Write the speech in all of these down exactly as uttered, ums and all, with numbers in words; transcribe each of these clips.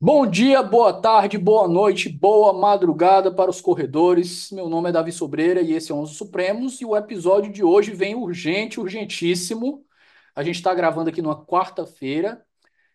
Bom dia, boa tarde, boa noite, boa madrugada para os corredores. Meu nome é Davi Sobreira e esse é onze Supremos. E o episódio de hoje vem urgente, urgentíssimo. A gente está gravando aqui numa quarta-feira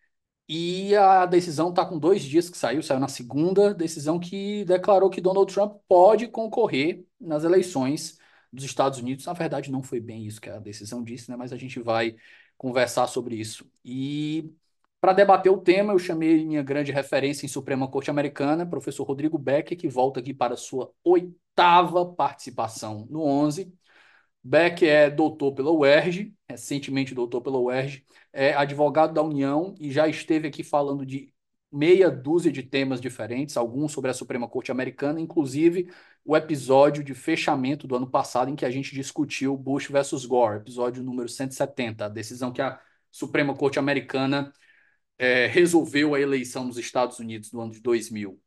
e a decisão está com dois dias que saiu, saiu na segunda, decisão que declarou que Donald Trump pode concorrer nas eleições dos Estados Unidos. Na verdade, não foi bem isso que a decisão disse, né? Mas a gente vai conversar sobre isso. E para debater o tema, eu chamei minha grande referência em Suprema Corte Americana, professor Rodrigo Becker, que volta aqui para a sua oitava participação no onze. Beck é doutor pela U E R J, recentemente doutor pela U E R J, é advogado da União e já esteve aqui falando de meia dúzia de temas diferentes, alguns sobre a Suprema Corte Americana, inclusive o episódio de fechamento do ano passado em que a gente discutiu Bush versus Gore, episódio número cento e setenta, a decisão que a Suprema Corte Americana é, resolveu a eleição nos Estados Unidos no ano de dois mil.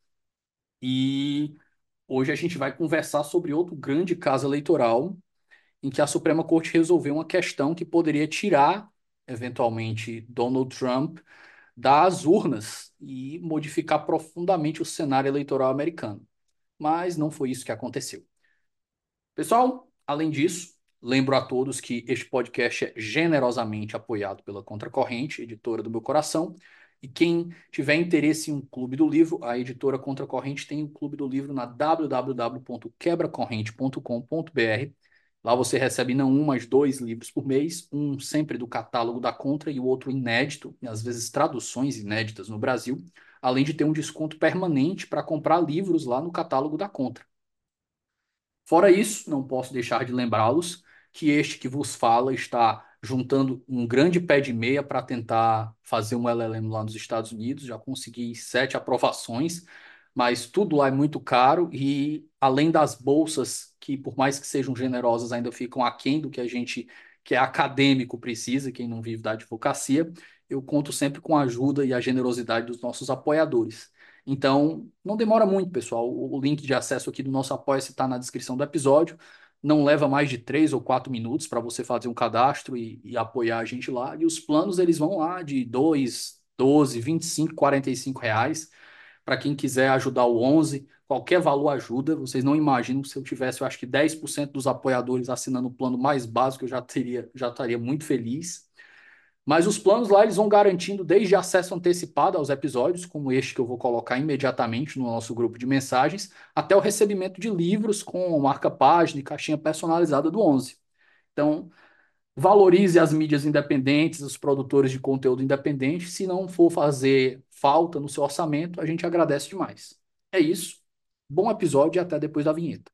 E hoje a gente vai conversar sobre outro grande caso eleitoral em que a Suprema Corte resolveu uma questão que poderia tirar, eventualmente, Donald Trump das urnas e modificar profundamente o cenário eleitoral americano. Mas não foi isso que aconteceu. Pessoal, além disso, lembro a todos que este podcast é generosamente apoiado pela Contracorrente, editora do meu coração. E quem tiver interesse em um clube do livro, a editora Contracorrente tem o um clube do livro na w w w ponto quebra corrente ponto com ponto b r. Lá você recebe não um, mas dois livros por mês, um sempre do catálogo da Contra e o outro inédito, e às vezes traduções inéditas no Brasil, além de ter um desconto permanente para comprar livros lá no catálogo da Contra. Fora isso, não posso deixar de lembrá-los que este que vos fala está juntando um grande pé de meia para tentar fazer um L L M lá nos Estados Unidos. Já consegui sete aprovações, mas tudo lá é muito caro e além das bolsas, que por mais que sejam generosas, ainda ficam aquém do que a gente que é acadêmico precisa, quem não vive da advocacia, eu conto sempre com a ajuda e a generosidade dos nossos apoiadores. Então, não demora muito, pessoal. O link de acesso aqui do nosso Apoia-se está na descrição do episódio. Não leva mais de três ou quatro minutos para você fazer um cadastro e, e apoiar a gente lá. E os planos, eles vão lá de dois, doze, vinte e cinco, quarenta e cinco reais. Para quem quiser ajudar o onze, qualquer valor ajuda. Vocês não imaginam, se eu tivesse, eu acho que dez por cento dos apoiadores assinando o plano mais básico, eu já teria, já estaria muito feliz. Mas os planos lá eles vão garantindo desde acesso antecipado aos episódios, como este que eu vou colocar imediatamente no nosso grupo de mensagens, até o recebimento de livros com marca-página e caixinha personalizada do onze. Então, valorize as mídias independentes, os produtores de conteúdo independente. Se não for fazer falta no seu orçamento, a gente agradece demais. É isso. Bom episódio e até depois da vinheta.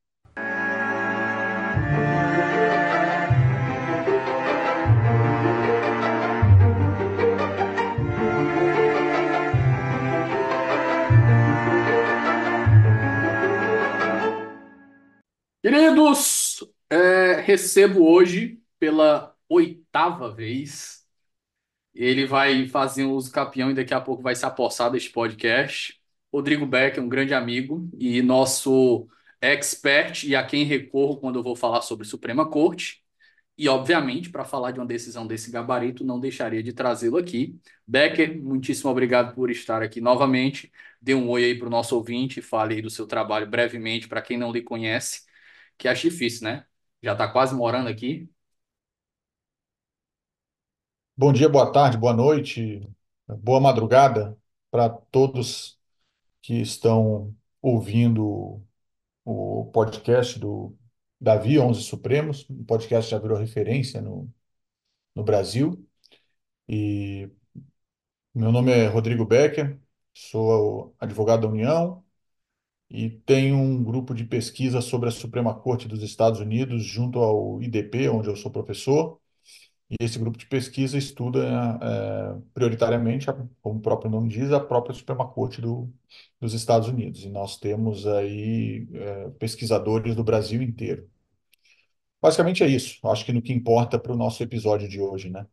Queridos, é, recebo hoje pela oitava vez. Ele vai fazer um uso capião e daqui a pouco vai se apossar deste podcast. Rodrigo Becker, um grande amigo e nosso expert e a quem recorro quando eu vou falar sobre Suprema Corte. E, obviamente, para falar de uma decisão desse gabarito, não deixaria de trazê-lo aqui. Becker, muitíssimo obrigado por estar aqui novamente. Dê um oi aí para o nosso ouvinte, fale aí do seu trabalho brevemente para quem não lhe conhece, que acho difícil, né? Já está quase morando aqui. Bom dia, boa tarde, boa noite, boa madrugada para todos que estão ouvindo o podcast do Davi onze Supremos. O podcast já virou referência no, no Brasil. E meu nome é Rodrigo Becker, sou advogado da União e tenho um grupo de pesquisa sobre a Suprema Corte dos Estados Unidos junto ao I D P, onde eu sou professor. E esse grupo de pesquisa estuda, eh, prioritariamente, a- como o próprio nome diz, a própria Suprema Corte do, dos Estados Unidos. E nós temos aí, eh, pesquisadores do Brasil inteiro. Basicamente é isso. Acho que no que importa para o nosso episódio de hoje, né?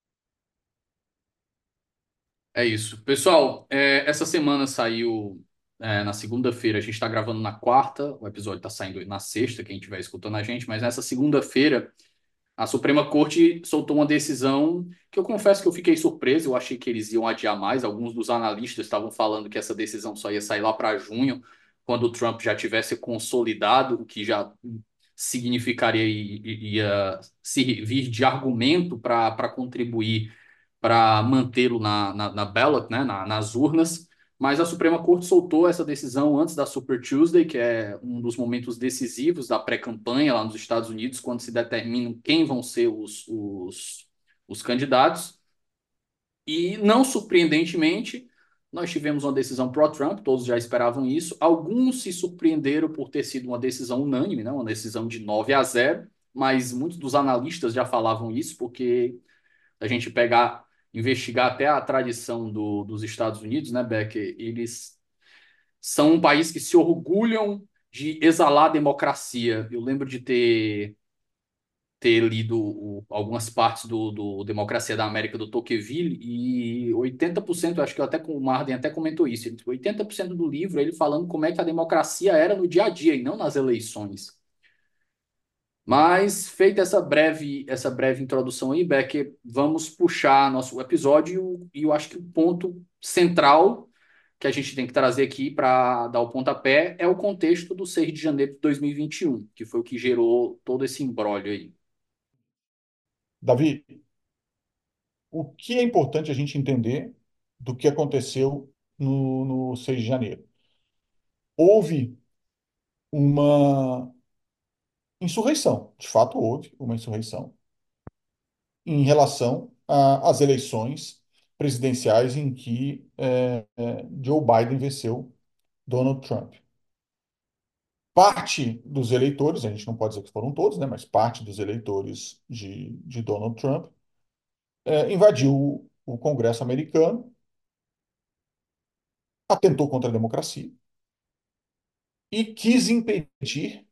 É isso. Pessoal, é, essa semana saiu, é, na segunda-feira, a gente está gravando na quarta, o episódio está saindo na sexta, quem estiver escutando a gente, mas nessa segunda-feira A Suprema Corte soltou uma decisão que eu confesso que eu fiquei surpreso, eu achei que eles iam adiar mais. Alguns dos analistas estavam falando que essa decisão só ia sair lá para junho, quando o Trump já tivesse consolidado, o que já significaria e e- ia servir de argumento para para contribuir para mantê-lo na, na, na ballot, né, na, nas urnas. Mas a Suprema Corte soltou essa decisão antes da Super Tuesday, que é um dos momentos decisivos da pré-campanha lá nos Estados Unidos, quando se determina quem vão ser os, os, os candidatos. E, não surpreendentemente, nós tivemos uma decisão pró-Trump, todos já esperavam isso. Alguns se surpreenderam por ter sido uma decisão unânime, né? Uma decisão de nove a zero, mas muitos dos analistas já falavam isso, porque a gente pegar, investigar até a tradição do, dos Estados Unidos, né, Becker? Eles são um país que se orgulham de exalar democracia. Eu lembro de ter ter lido o- algumas partes do, do Democracia da América do Tocqueville e oitenta por cento, acho que até com o Marden até comentou isso, ele- oitenta por cento do livro ele falando como é que a democracia era no dia a dia e não nas eleições. Mas feita essa breve essa breve introdução aí, Becker, vamos puxar nosso episódio e eu acho que o ponto central que a gente tem que trazer aqui para dar o pontapé é o contexto do seis de janeiro de dois mil e vinte e um, que foi o que gerou todo esse imbróglio aí. Davi, o que é importante a gente entender do que aconteceu no, no seis de janeiro? Houve uma insurreição, de fato houve uma insurreição, em relação a- às eleições presidenciais em que eh, eh, Joe Biden venceu Donald Trump. Parte dos eleitores, a gente não pode dizer que foram todos, né, mas parte dos eleitores de, de Donald Trump eh, invadiu o Congresso americano, atentou contra a democracia e quis impedir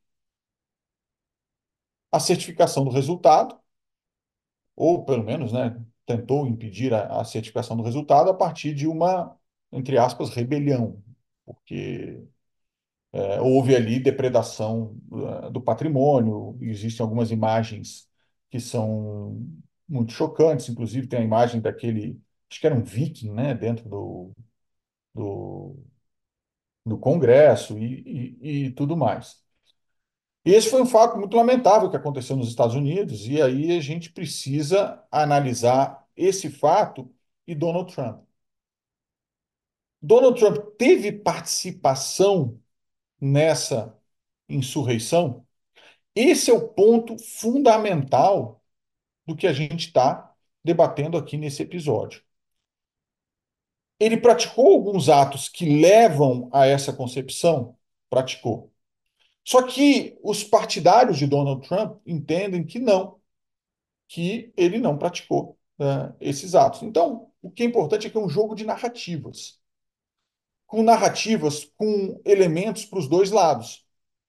a certificação do resultado, ou pelo menos, né, tentou impedir a, a certificação do resultado a partir de uma, entre aspas, rebelião, porque é, houve ali depredação uh, do patrimônio, existem algumas imagens que são muito chocantes, inclusive tem a imagem daquele, acho que era um viking, né, dentro do, do, do Congresso e, e, e tudo mais. E esse foi um fato muito lamentável que aconteceu nos Estados Unidos, e aí a gente precisa analisar esse fato e Donald Trump. Donald Trump teve participação nessa insurreição? Esse é o ponto fundamental do que a gente está debatendo aqui nesse episódio. Ele praticou alguns atos que levam a essa concepção? Praticou. Só que os partidários de Donald Trump entendem que não, que ele não praticou, né, esses atos. Então, o que é importante é que é um jogo de narrativas, com narrativas, com elementos para os dois lados.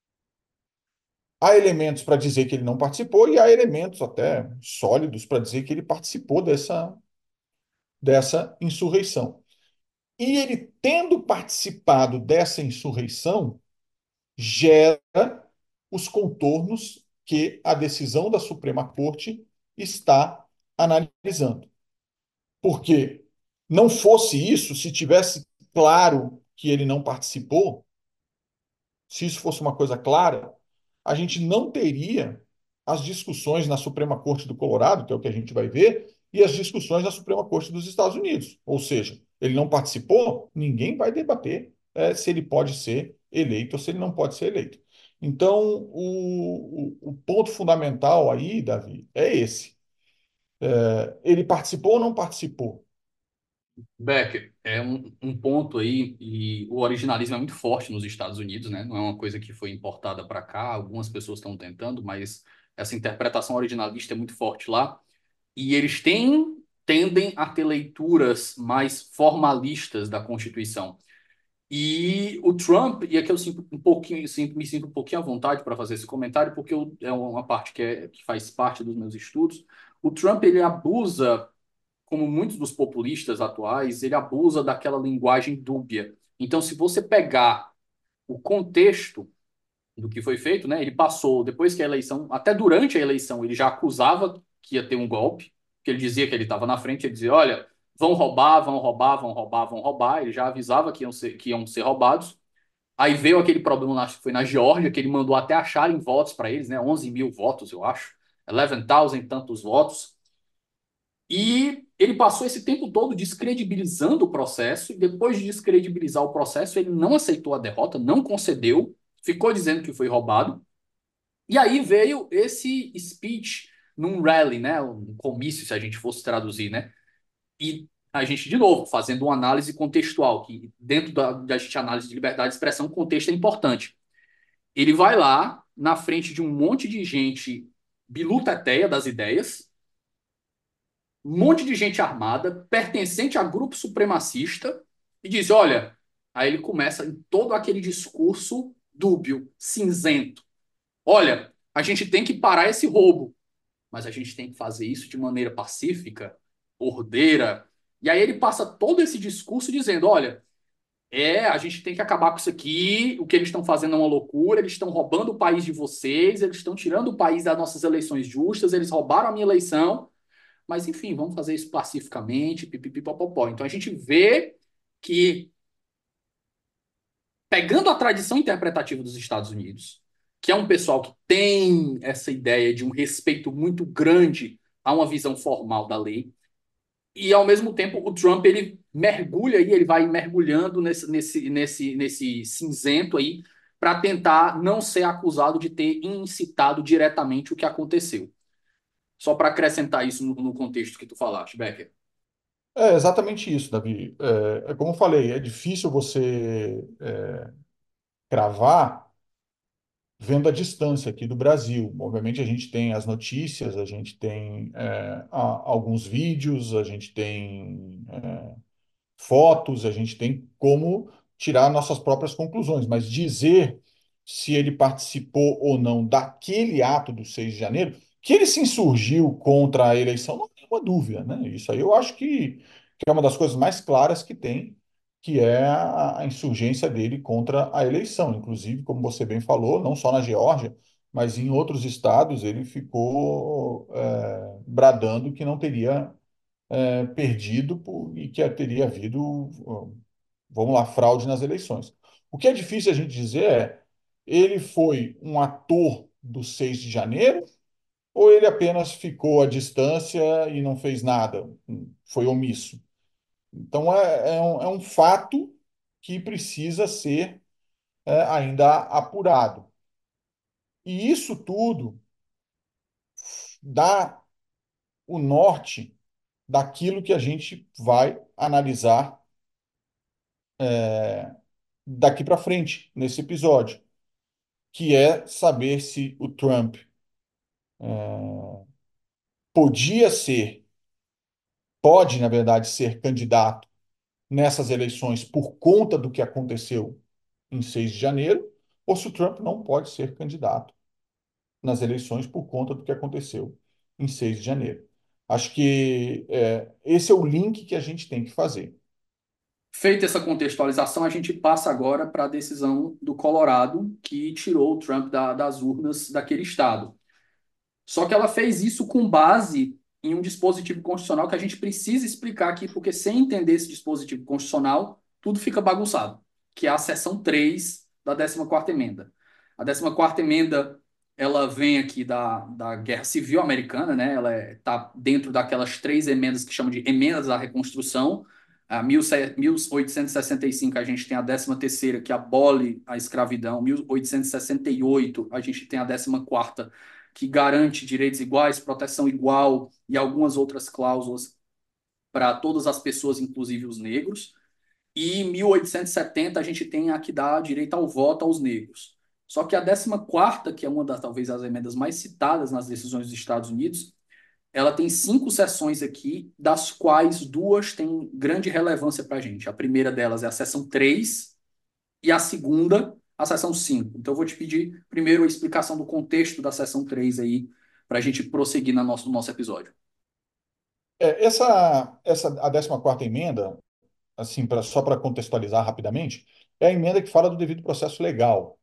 Há elementos para dizer que ele não participou e há elementos até sólidos para dizer que ele participou dessa, dessa insurreição. E ele, tendo participado dessa insurreição, gera os contornos que a decisão da Suprema Corte está analisando. Porque não fosse isso, se tivesse claro que ele não participou, se isso fosse uma coisa clara, a gente não teria as discussões na Suprema Corte do Colorado, que é o que a gente vai ver, e as discussões na Suprema Corte dos Estados Unidos. Ou seja, ele não participou, ninguém vai debater é, se ele pode ser eleito ou se ele não pode ser eleito. Então, o, o, o ponto fundamental aí, Davi, é esse. É, ele participou ou não participou? Becker, é um, um ponto aí, e o originalismo é muito forte nos Estados Unidos, né? Não é uma coisa que foi importada para cá, algumas pessoas estão tentando, mas essa interpretação originalista é muito forte lá. E eles têm, tendem a ter leituras mais formalistas da Constituição. E o Trump, e aqui eu sinto um pouquinho, sinto, me sinto um pouquinho à vontade para fazer esse comentário, porque eu, é uma parte que, é, que faz parte dos meus estudos. O Trump, ele abusa, como muitos dos populistas atuais, ele abusa daquela linguagem dúbia. Então, se você pegar o contexto, do que foi feito, né? Ele passou, depois que a eleição, até durante a eleição, ele já acusava que ia ter um golpe, que ele dizia que ele estava na frente, ele dizia, olha, vão roubar, vão roubar, vão roubar, vão roubar. Ele já avisava que iam ser, que iam ser roubados. Aí veio aquele problema, acho que foi na Geórgia, que ele mandou até acharem votos para eles, né? Onze mil votos, eu acho. Eleven mil tantos votos. E ele passou esse tempo todo descredibilizando o processo, e depois de descredibilizar o processo, ele não aceitou a derrota, não concedeu, ficou dizendo que foi roubado. E aí veio esse speech num rally, né? Um comício, se a gente fosse traduzir, né? E a gente, de novo, fazendo uma análise contextual, que dentro da, da gente análise de liberdade de expressão, o contexto é importante. Ele vai lá, na frente de um monte de gente biluteteia das ideias, um monte de gente armada, pertencente a grupo supremacista, e diz: olha, aí ele começa em todo aquele discurso dúbio, cinzento. Olha, a gente tem que parar esse roubo, mas a gente tem que fazer isso de maneira pacífica, ordeira. E aí ele passa todo esse discurso dizendo: olha, é, a gente tem que acabar com isso aqui, o que eles estão fazendo é uma loucura, eles estão roubando o país de vocês, eles estão tirando o país das nossas eleições justas, eles roubaram a minha eleição. Mas, enfim, vamos fazer isso pacificamente, pipipipopopó. Então, a gente vê que, pegando a tradição interpretativa dos Estados Unidos, que é um pessoal que tem essa ideia de um respeito muito grande a uma visão formal da lei, e, ao mesmo tempo, o Trump, ele mergulha aí, ele vai mergulhando nesse, nesse, nesse, nesse cinzento aí, para tentar não ser acusado de ter incitado diretamente o que aconteceu. Só para acrescentar isso no, no contexto que tu falaste, Becker. É exatamente isso, Davi. É, é como eu falei, é difícil você é, cravar vendo a distância aqui do Brasil. Obviamente, a gente tem as notícias, a gente tem é, a- alguns vídeos, a gente tem é, fotos, a gente tem como tirar nossas próprias conclusões, mas dizer se ele participou ou não daquele ato do seis de janeiro, que ele se insurgiu contra a eleição, não tem uma dúvida, né? Isso aí eu acho que, que é uma das coisas mais claras que tem, que é a, a insurgência dele contra a eleição. Inclusive, como você bem falou, não só na Geórgia, mas em outros estados ele ficou é, bradando que não teria é, perdido por- e que teria havido, uh, vamos lá, fraude nas eleições. O que é difícil a gente dizer é, ele foi um ator do seis de janeiro ou ele apenas ficou à distância e não fez nada, foi omisso? Então é, é um, é um fato que precisa ser é, ainda apurado. E isso tudo dá o norte daquilo que a gente vai analisar daqui para frente, nesse episódio, que é saber se o Trump podia ser, pode, na verdade, ser candidato nessas eleições por conta do que aconteceu em seis de janeiro, ou se o Trump não pode ser candidato nas eleições por conta do que aconteceu em seis de janeiro. Acho que é, esse é o link que a gente tem que fazer. Feita essa contextualização, a gente passa agora para a decisão do Colorado, que tirou o Trump da- das urnas daquele estado. Só que ela fez isso com base em um dispositivo constitucional que a gente precisa explicar aqui, porque sem entender esse dispositivo constitucional, tudo fica bagunçado, que é a seção três da décima quarta emenda. A décima quarta emenda, ela vem aqui da, da Guerra Civil Americana, né? Ela está dentro daquelas três emendas que chamam de emendas à reconstrução. A mil oitocentos e sessenta e cinco a gente tem a décima terceira que abole a escravidão. mil oitocentos e sessenta e oito a gente tem a décima quarta que garante direitos iguais, proteção igual e algumas outras cláusulas para todas as pessoas, inclusive os negros. E em mil oitocentos e setenta a gente tem a que dá direito ao voto aos negros. Só que a décima quarta, que é uma das talvez as emendas mais citadas nas decisões dos Estados Unidos, ela tem cinco seções aqui, das quais duas têm grande relevância para a gente. A primeira delas é a seção três e a segunda, a seção cinco. Então, eu vou te pedir primeiro a explicação do contexto da seção três aí, para a gente prosseguir no nosso, no nosso episódio. É, essa, essa, a décima quarta emenda, assim, pra, só para contextualizar rapidamente, é a emenda que fala do devido processo legal.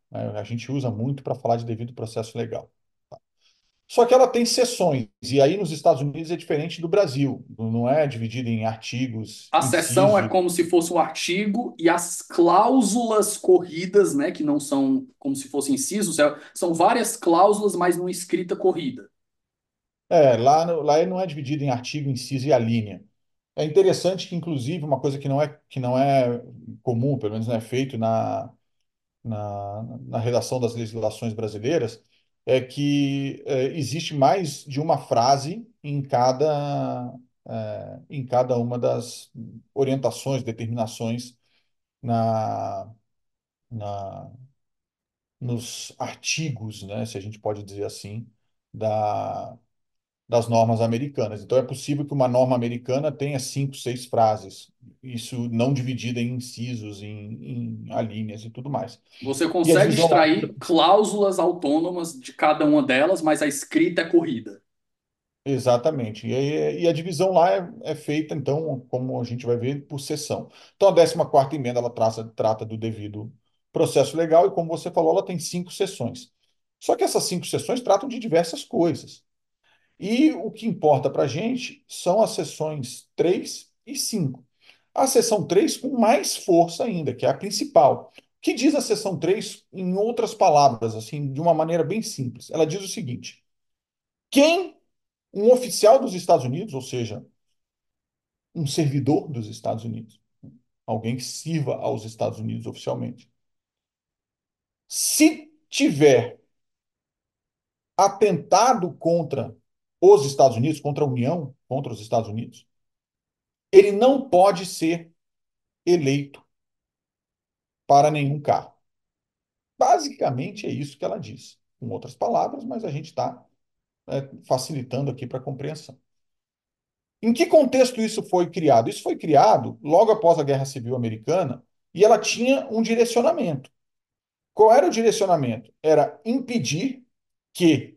né? A gente usa muito para falar de devido processo legal. Só que ela tem seções, e aí nos Estados Unidos é diferente do Brasil, não é dividido em artigos, A seção é inciso. como se fosse um artigo e as cláusulas corridas, né, que não são como se fossem incisos, é- são várias cláusulas, mas numa escrita corrida. É, lá, no- lá ele não é dividido em artigo, inciso e alínea. É interessante que, inclusive, uma coisa que não é, que não é comum, pelo menos não é feito na, na, na redação das legislações brasileiras, é que é, existe mais de uma frase em cada, é, em cada uma das orientações, determinações na, na, nos artigos, né, se a gente pode dizer assim, da, das normas americanas. Então, é possível que uma norma americana tenha cinco, seis frases, isso não dividida em incisos, em, em alíneas e tudo mais. Você E a consegue divisão lá. extrair cláusulas autônomas de cada uma delas, mas a escrita é corrida. Exatamente. E, aí- e a divisão lá é, é feita, então, como a gente vai ver, por seção. Então, a décima quarta emenda, ela traça, trata do devido processo legal, e como você falou, ela tem cinco seções. Só que essas cinco seções tratam de diversas coisas. E o que importa para a gente são as seções três e cinco. A seção três com mais força ainda, que é a principal. O que diz a seção três em outras palavras, assim, de uma maneira bem simples? Ela diz o seguinte: quem um oficial dos Estados Unidos, ou seja, um servidor dos Estados Unidos, alguém que sirva aos Estados Unidos oficialmente, se tiver atentado contra os Estados Unidos, contra a União, contra os Estados Unidos, ele não pode ser eleito para nenhum cargo. Basicamente é isso que ela diz. Com outras palavras, mas a gente está é, facilitando aqui para a compreensão. Em que contexto isso foi criado? Isso foi criado logo após a Guerra Civil Americana e ela tinha um direcionamento. Qual era o direcionamento? Era impedir que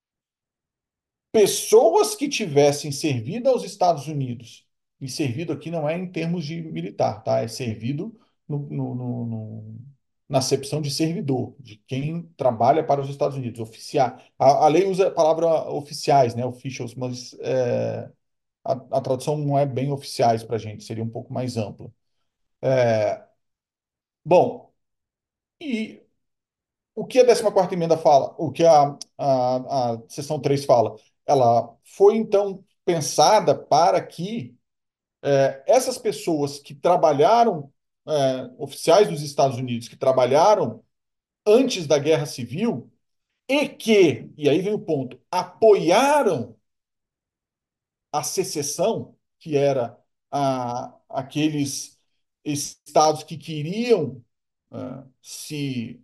pessoas que tivessem servido aos Estados Unidos, e servido aqui não é em termos de militar, tá? É servido no, no, no, no, na acepção de servidor, de quem trabalha para os Estados Unidos, oficial. A, a lei usa a palavra oficiais, né? Officials, mas é, a, a tradução não é bem oficiais para a gente, seria um pouco mais ampla. Bom, e o que a décima quarta emenda fala? O que a, a, a seção três fala? Ela foi, então, pensada para que é, essas pessoas que trabalharam, é, oficiais dos Estados Unidos, que trabalharam antes da Guerra Civil e que, e aí vem o ponto, apoiaram a secessão, que era a, aqueles estados que queriam é, se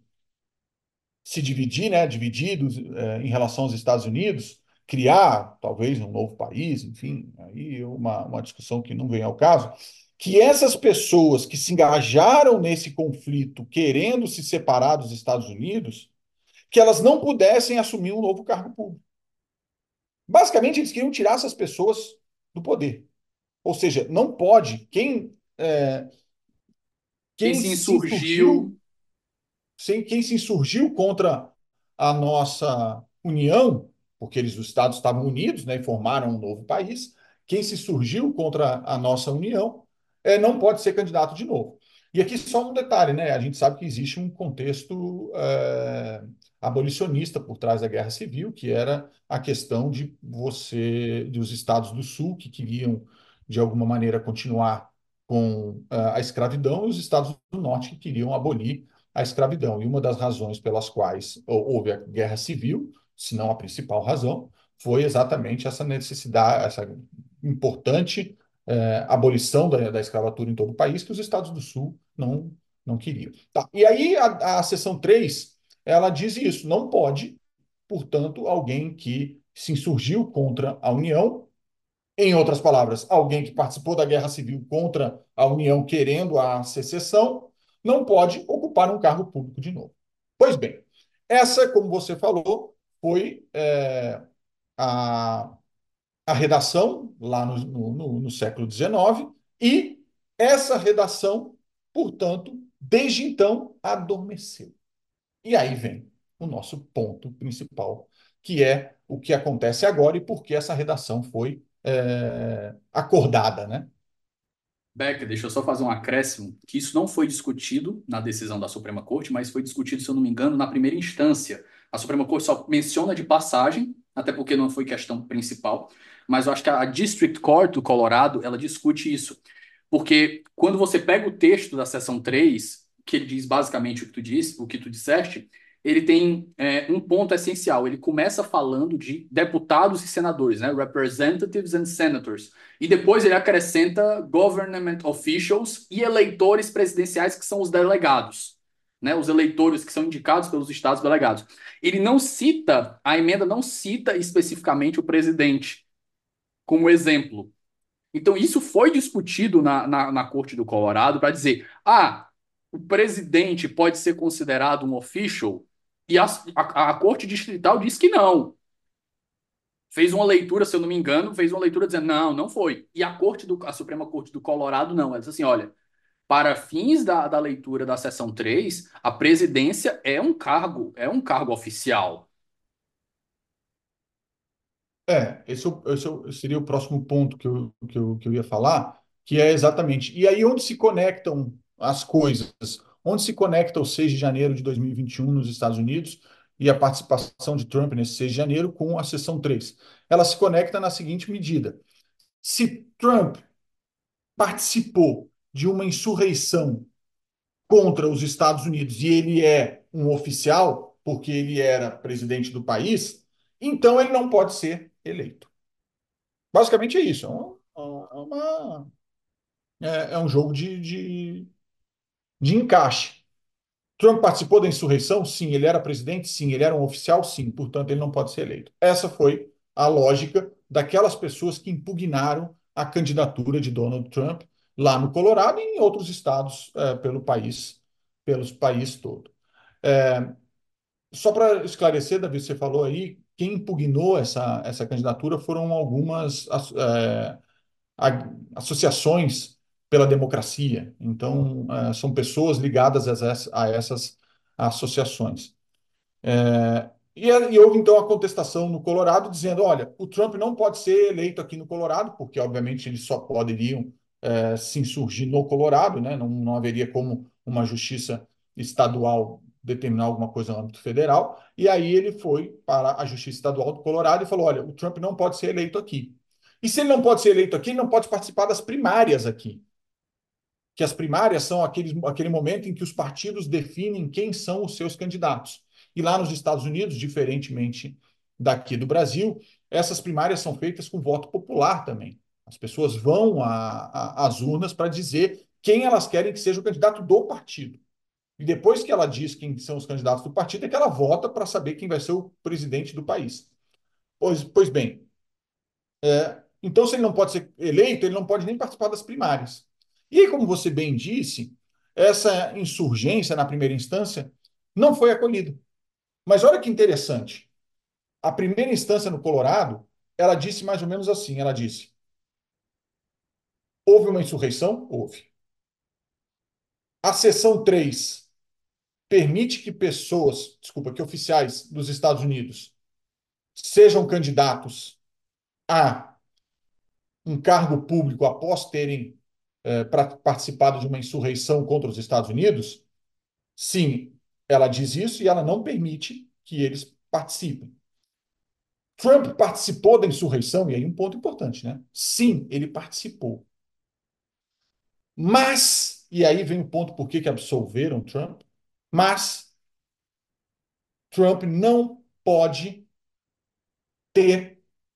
se dividir, né, divididos eh, em relação aos Estados Unidos, criar talvez um novo país, enfim, aí uma, uma discussão que não vem ao caso, que essas pessoas que se engajaram nesse conflito querendo se separar dos Estados Unidos, que elas não pudessem assumir um novo cargo público. Basicamente, eles queriam tirar essas pessoas do poder. Ou seja, não pode, quem, é, Quem quem se se insurgiu, insurgiu sem quem se insurgiu contra a nossa união, porque eles, os Estados estavam unidos, né, e formaram um novo país, quem se surgiu contra a nossa união é, não pode ser candidato de novo. E aqui só um detalhe, né? A gente sabe que existe um contexto é, abolicionista por trás da Guerra Civil, que era a questão de você, dos estados do Sul que queriam de alguma maneira continuar com é, a escravidão e os estados do Norte que queriam abolir a escravidão. E uma das razões pelas quais houve a guerra civil, se não a principal razão, foi exatamente essa necessidade, essa importante eh, abolição da, da escravatura em todo o país, que os estados do Sul não, não queriam. Tá. E aí a, a seção três ela diz isso, não pode, portanto, alguém que se insurgiu contra a União, em outras palavras, alguém que participou da guerra civil contra a União querendo a secessão, não pode ocupar um cargo público de novo. Pois bem, essa, como você falou, foi é, a, a redação lá no, no, no século dezenove, e essa redação, portanto, desde então, adormeceu. E aí vem o nosso ponto principal, que é o que acontece agora e por que essa redação foi é, acordada, né? Becker, deixa eu só fazer um acréscimo, que isso não foi discutido na decisão da Suprema Corte, mas foi discutido, se eu não me engano, na primeira instância. A Suprema Corte só menciona de passagem, até porque não foi questão principal, mas eu acho que a District Court do Colorado, ela discute isso. Porque quando você pega o texto da seção três, que ele diz basicamente o que tu disse, o que tu disseste, ele tem é, um ponto essencial. Ele começa falando de deputados e senadores, né? Representatives and senators. E depois ele acrescenta government officials e eleitores presidenciais, que são os delegados, né? Os eleitores que são indicados pelos estados delegados. Ele não cita, a emenda não cita especificamente o presidente como exemplo. Então, isso foi discutido na, na, na Corte do Colorado para dizer: ah, o presidente pode ser considerado um official, e a, a, a Corte Distrital diz que não. Fez uma leitura, se eu não me engano, fez uma leitura dizendo: não, não foi. E a Corte do, a Suprema Corte do Colorado não. Ela disse assim: olha, para fins da, da leitura da seção três, a presidência é um cargo, é um cargo oficial. É, esse, é o- esse é o- seria o próximo ponto que eu, que eu, que eu ia falar, que é exatamente. E aí, onde se conectam as coisas? Onde se conecta o seis de janeiro de dois mil e vinte e um nos Estados Unidos e a participação de Trump nesse seis de janeiro com a seção três? Ela se conecta na seguinte medida: se Trump participou de uma insurreição contra os Estados Unidos e ele é um oficial, porque ele era presidente do país, então ele não pode ser eleito. Basicamente é isso. É, um, é uma- é- é um jogo de, de, de encaixe. Trump participou da insurreição? Sim. Ele era presidente? Sim. Ele era um oficial? Sim. Portanto, ele não pode ser eleito. Essa foi a lógica daquelas pessoas que impugnaram a candidatura de Donald Trump lá no Colorado e em outros estados eh, pelo país, pelos país todo. Só para esclarecer, Davi, você falou aí, quem impugnou essa, essa candidatura foram algumas eh, a- associações pela democracia. Então, eh, são pessoas ligadas a essas, a essas associações. E, e houve então a contestação no Colorado, dizendo: olha, o Trump não pode ser eleito aqui no Colorado, porque obviamente eles só poderiam eh, se insurgir no Colorado, né? Não, não haveria como uma justiça estadual determinar alguma coisa no âmbito federal. E aí ele foi para a Justiça Estadual do Colorado e falou: olha, o Trump não pode ser eleito aqui. E se ele não pode ser eleito aqui, ele não pode participar das primárias aqui, que as primárias são aqueles, aquele momento em que os partidos definem quem são os seus candidatos. E lá nos Estados Unidos, diferentemente daqui do Brasil, essas primárias são feitas com voto popular também. As pessoas vão às urnas para dizer quem elas querem que seja o candidato do partido. E depois que ela diz quem são os candidatos do partido, é que ela vota para saber quem vai ser o presidente do país. Pois, pois bem, então, se ele não pode ser eleito, ele não pode nem participar das primárias. E aí, como você bem disse, essa insurgência na primeira instância não foi acolhida. Mas olha que interessante. A primeira instância no Colorado, ela disse mais ou menos assim: ela disse, houve uma insurreição? Houve. A seção três permite que pessoas, desculpa, que oficiais dos Estados Unidos sejam candidatos a um cargo público após terem eh, pra- participado de uma insurreição contra os Estados Unidos? Sim, ela diz isso e ela não permite que eles participem. Trump participou da insurreição, e aí um ponto importante, né? Sim, ele participou. Mas, e aí vem o ponto por que que absolveram Trump, mas Trump não pode ter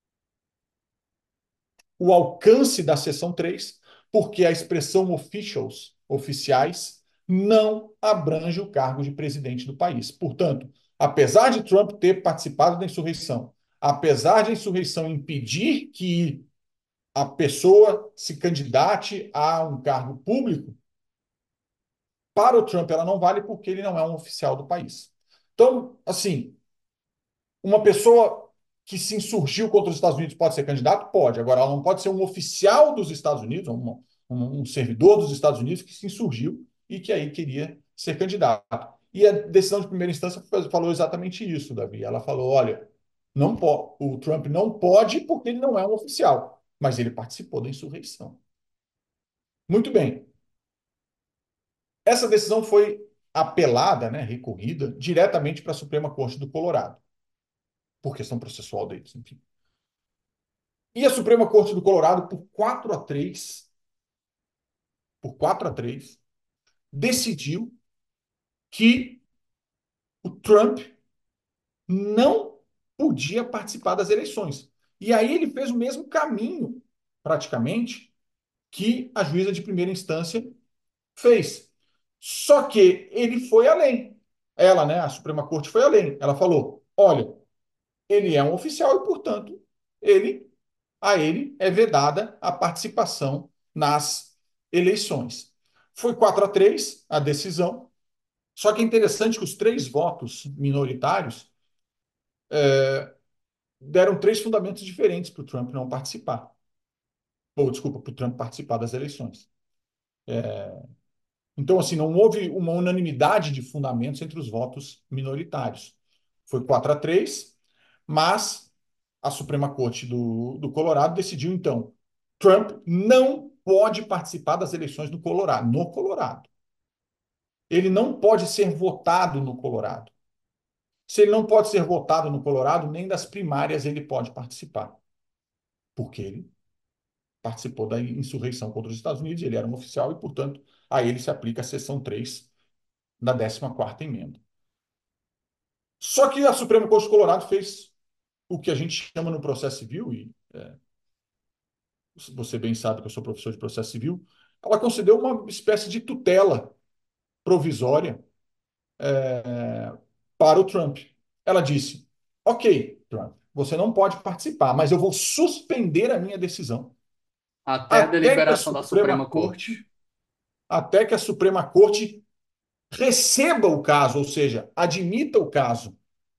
o alcance da seção três, porque a expressão officials, oficiais, não abrange o cargo de presidente do país. Portanto, apesar de Trump ter participado da insurreição, apesar de a insurreição impedir que a pessoa se candidate a um cargo público, para o Trump ela não vale porque ele não é um oficial do país. Então, assim, uma pessoa que se insurgiu contra os Estados Unidos pode ser candidato? Pode. Agora, ela não pode ser um oficial dos Estados Unidos, um, um, um servidor dos Estados Unidos que se insurgiu e que aí queria ser candidato. E a decisão de primeira instância falou exatamente isso, Davi. Ela falou: olha, não po- o Trump não pode porque ele não é um oficial, mas ele participou da insurreição. Muito bem. Essa decisão foi apelada, né, recorrida, diretamente para a Suprema Corte do Colorado, por questão processual deles, enfim. E a Suprema Corte do Colorado, por quatro a três, por quatro a três, decidiu que o Trump não podia participar das eleições. E aí ele fez o mesmo caminho, praticamente, que a juíza de primeira instância fez. Só que ele foi além. Ela, né, a Suprema Corte foi além. Ela falou: olha, ele é um oficial e, portanto, ele, a ele é vedada a participação nas eleições. Foi quatro a três a decisão. Só que é interessante que os três votos minoritários deram três fundamentos diferentes para o Trump não participar. Ou, desculpa, para o Trump participar das eleições. Então, assim, não houve uma unanimidade de fundamentos entre os votos minoritários. Foi quatro a três, mas a Suprema Corte do, do Colorado decidiu, então, Trump não pode participar das eleições no Colorado, no Colorado. Ele não pode ser votado no Colorado. Se ele não pode ser votado no Colorado, nem das primárias ele pode participar, porque ele participou da insurreição contra os Estados Unidos, ele era um oficial e, portanto, a ele se aplica a seção três da décima quarta emenda. Só que a Suprema Corte do Colorado fez o que a gente chama no processo civil, e é, você bem sabe que eu sou professor de processo civil, ela concedeu uma espécie de tutela provisória é, para o Trump. Ela disse: ok, Trump, você não pode participar, mas eu vou suspender a minha decisão Até a até que a deliberação da Suprema Suprema Corte, Corte. até que a Suprema Corte receba o caso, ou seja, admita o caso.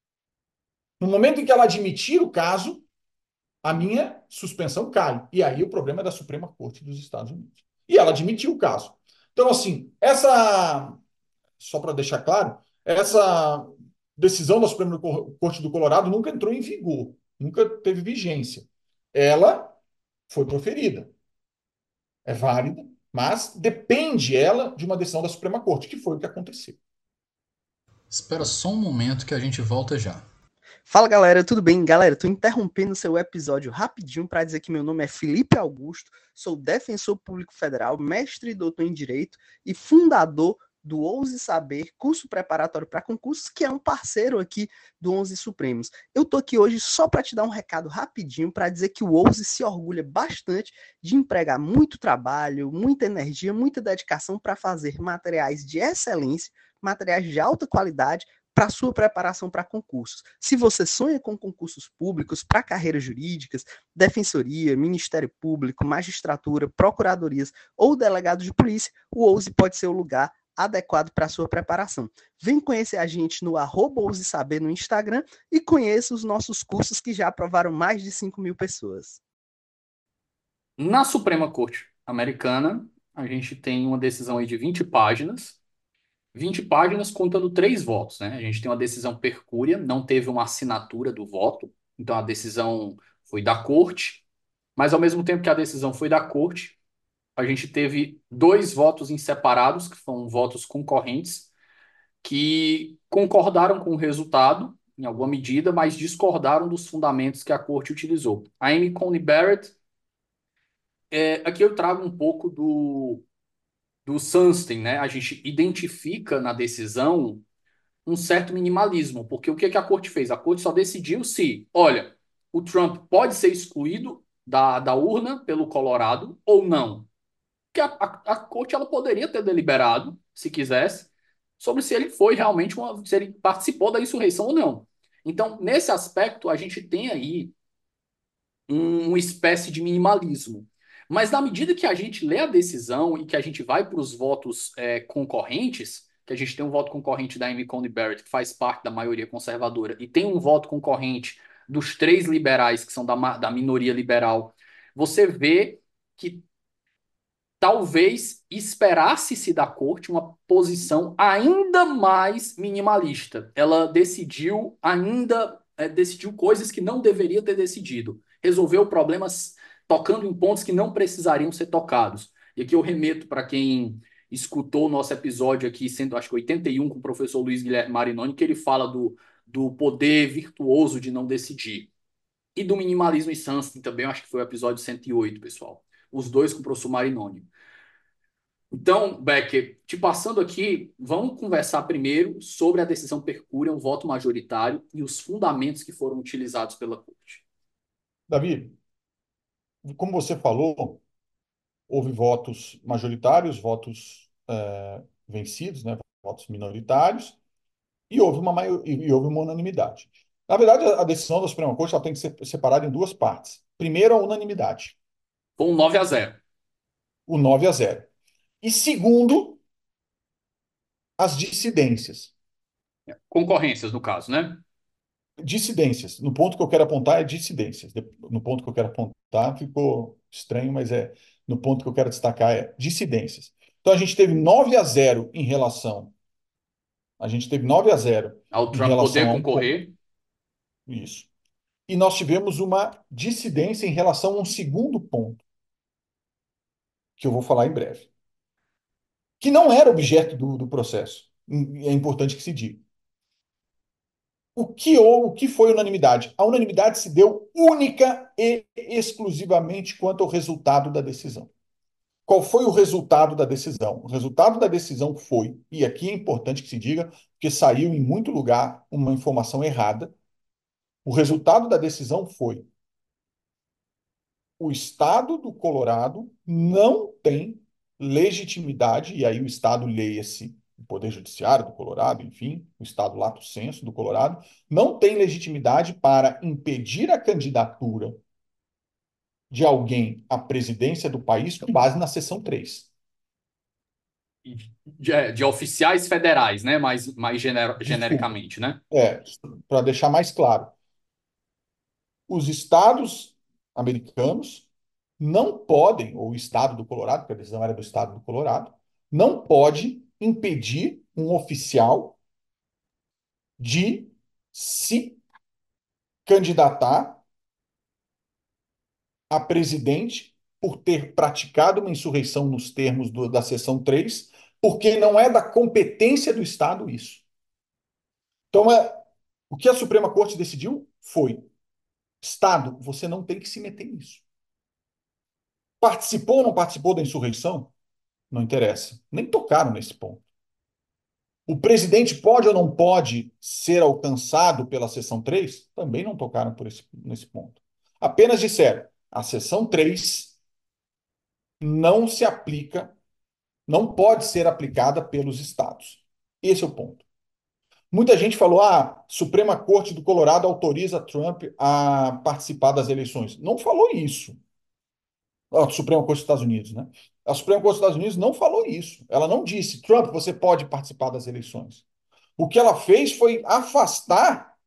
No momento em que ela admitir o caso, a minha suspensão cai. E aí o problema é da Suprema Corte dos Estados Unidos. E ela admitiu o caso. Então, assim, essa, só para deixar claro, essa decisão da Suprema Corte do Colorado nunca entrou em vigor, nunca teve vigência. Ela foi proferida, é válida, mas depende ela de uma decisão da Suprema Corte, que foi o que aconteceu. Espera só um momento que a gente volta já. Fala galera, tudo bem? Galera, tô interrompendo o seu episódio rapidinho para dizer que meu nome é Felipe Augusto, sou defensor público federal, mestre e doutor em Direito e fundador do Ouse Saber, curso preparatório para concursos, que é um parceiro aqui do Onze Supremos. Eu tô aqui hoje só para te dar um recado rapidinho para dizer que o Ouse se orgulha bastante de empregar muito trabalho, muita energia, muita dedicação para fazer materiais de excelência, materiais de alta qualidade para sua preparação para concursos. Se você sonha com concursos públicos para carreiras jurídicas, defensoria, Ministério Público, magistratura, procuradorias ou delegado de polícia, o Ouse pode ser o lugar adequado para a sua preparação. Vem conhecer a gente no arroba Ouse Saber no Instagram e conheça os nossos cursos que já aprovaram mais de cinco mil pessoas. Na Suprema Corte Americana, a gente tem uma decisão aí de vinte páginas, vinte páginas contando três votos, né? A gente tem uma decisão percúria, não teve uma assinatura do voto, então a decisão foi da corte, mas ao mesmo tempo que a decisão foi da corte, a gente teve dois votos em separados, que foram votos concorrentes, que concordaram com o resultado, em alguma medida, mas discordaram dos fundamentos que a corte utilizou. A Amy Coney Barrett, é, aqui eu trago um pouco do, do Sunstein, né? A gente identifica na decisão um certo minimalismo, porque o que, que a corte fez? A corte só decidiu se, olha, o Trump pode ser excluído da, da urna pelo Colorado ou não. Que a, a, a corte ela poderia ter deliberado, se quisesse, sobre se ele foi realmente uma, se ele participou da insurreição ou não. Então, nesse aspecto, a gente tem aí um- uma espécie de minimalismo. Mas na medida que a gente lê a decisão e que a gente vai para os votos é, concorrentes, que a gente tem um voto concorrente da Amy Coney Barrett, que faz parte da maioria conservadora, e tem um voto concorrente dos três liberais, que são da, ma- da minoria liberal, você vê que talvez esperasse-se da corte uma posição ainda mais minimalista. Ela decidiu ainda é, decidiu coisas que não deveria ter decidido. Resolveu problemas tocando em pontos que não precisariam ser tocados. E aqui eu remeto para quem escutou o nosso episódio aqui, sendo acho que oitenta e um, com o professor Luiz Guilherme Marinoni, que ele fala do, do poder virtuoso de não decidir. E do minimalismo e Sunstein também, acho que foi o episódio cento e oito, pessoal. Os dois com o professor Marinoni. Então, Becker, te passando aqui, vamos conversar primeiro sobre a decisão Percúria, um voto majoritário e os fundamentos que foram utilizados pela Corte. Davi, como você falou, houve votos majoritários, votos eh, vencidos, né, votos minoritários, e houve uma, maio- e houve uma unanimidade. Na verdade, a a decisão da Suprema Corte ela tem que ser separada em duas partes. Primeiro, a unanimidade, Foi um nove a zero. o nove a zero. E segundo, as dissidências. Concorrências, no caso, né? Dissidências. No ponto que eu quero apontar é dissidências. De- No ponto que eu quero apontar ficou estranho, mas é no ponto que eu quero destacar é dissidências. Então a gente teve nove a zero em relação. A gente teve nove a zero Ao em Trump relação poder a um ponto. concorrer. Isso. E nós tivemos uma dissidência em relação a um segundo ponto, que eu vou falar em breve, que não era objeto do, do processo. É importante que se diga. O que, ou, o que foi unanimidade? A unanimidade se deu única e exclusivamente quanto ao resultado da decisão. Qual foi o resultado da decisão? O resultado da decisão foi, e aqui é importante que se diga, porque saiu em muito lugar uma informação errada. O resultado da decisão foi: o Estado do Colorado não tem legitimidade, e aí o Estado, leia-se o Poder Judiciário do Colorado, enfim, o Estado lato sensu do Colorado, não tem legitimidade para impedir a candidatura de alguém à presidência do país com base na seção três. De, de oficiais federais, né? Mais, mais gener, Desculpa, genericamente, né? é, para deixar mais claro, os estados americanos não podem, ou o estado do Colorado, porque a decisão era do estado do Colorado, não pode impedir um oficial de se candidatar a presidente por ter praticado uma insurreição nos termos do- da seção três, porque não é da competência do Estado isso. Então, é, o que a Suprema Corte decidiu foi: Estado, você não tem que se meter nisso. Participou ou não participou da insurreição? Não interessa. Nem tocaram nesse ponto. O presidente pode ou não pode ser alcançado pela seção três? Também não tocaram por esse, nesse ponto. Apenas disseram: a seção três não se aplica, não pode ser aplicada pelos estados. Esse é o ponto. Muita gente falou: ah, Suprema Corte do Colorado autoriza Trump a participar das eleições. Não falou isso. A Suprema Corte dos Estados Unidos, né? A Suprema Corte dos Estados Unidos não falou isso. Ela não disse: Trump, você pode participar das eleições. O que ela fez foi afastar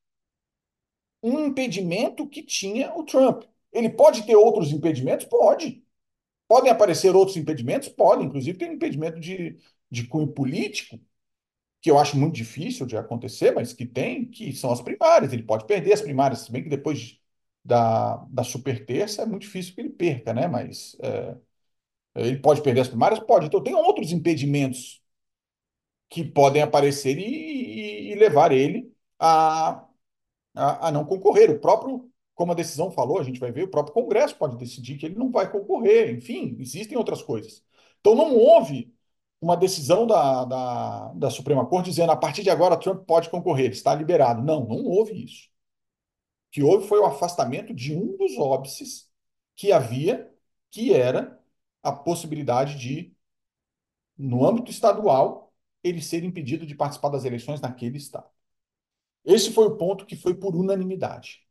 um impedimento que tinha o Trump. Ele pode ter outros impedimentos? Pode. Podem aparecer outros impedimentos? Podem. Inclusive, tem um impedimento de, de cunho político, que eu acho muito difícil de acontecer, mas que tem, que são as primárias. Ele pode perder as primárias, se bem que depois da, da superterça é muito difícil que ele perca, né? Mas é, ele pode perder as primárias? Pode. Então, tem outros impedimentos que podem aparecer e, e- e levar ele a, a, a não concorrer. O próprio, como a decisão falou, a gente vai ver, o próprio Congresso pode decidir que ele não vai concorrer. Enfim, existem outras coisas. Então, não houve uma decisão da, da, da Suprema Corte dizendo: a partir de agora Trump pode concorrer, ele está liberado. Não, não houve isso. O que houve foi o afastamento de um dos óbices que havia, que era a possibilidade de, no âmbito estadual, ele ser impedido de participar das eleições naquele estado. Esse foi o ponto que foi por unanimidade.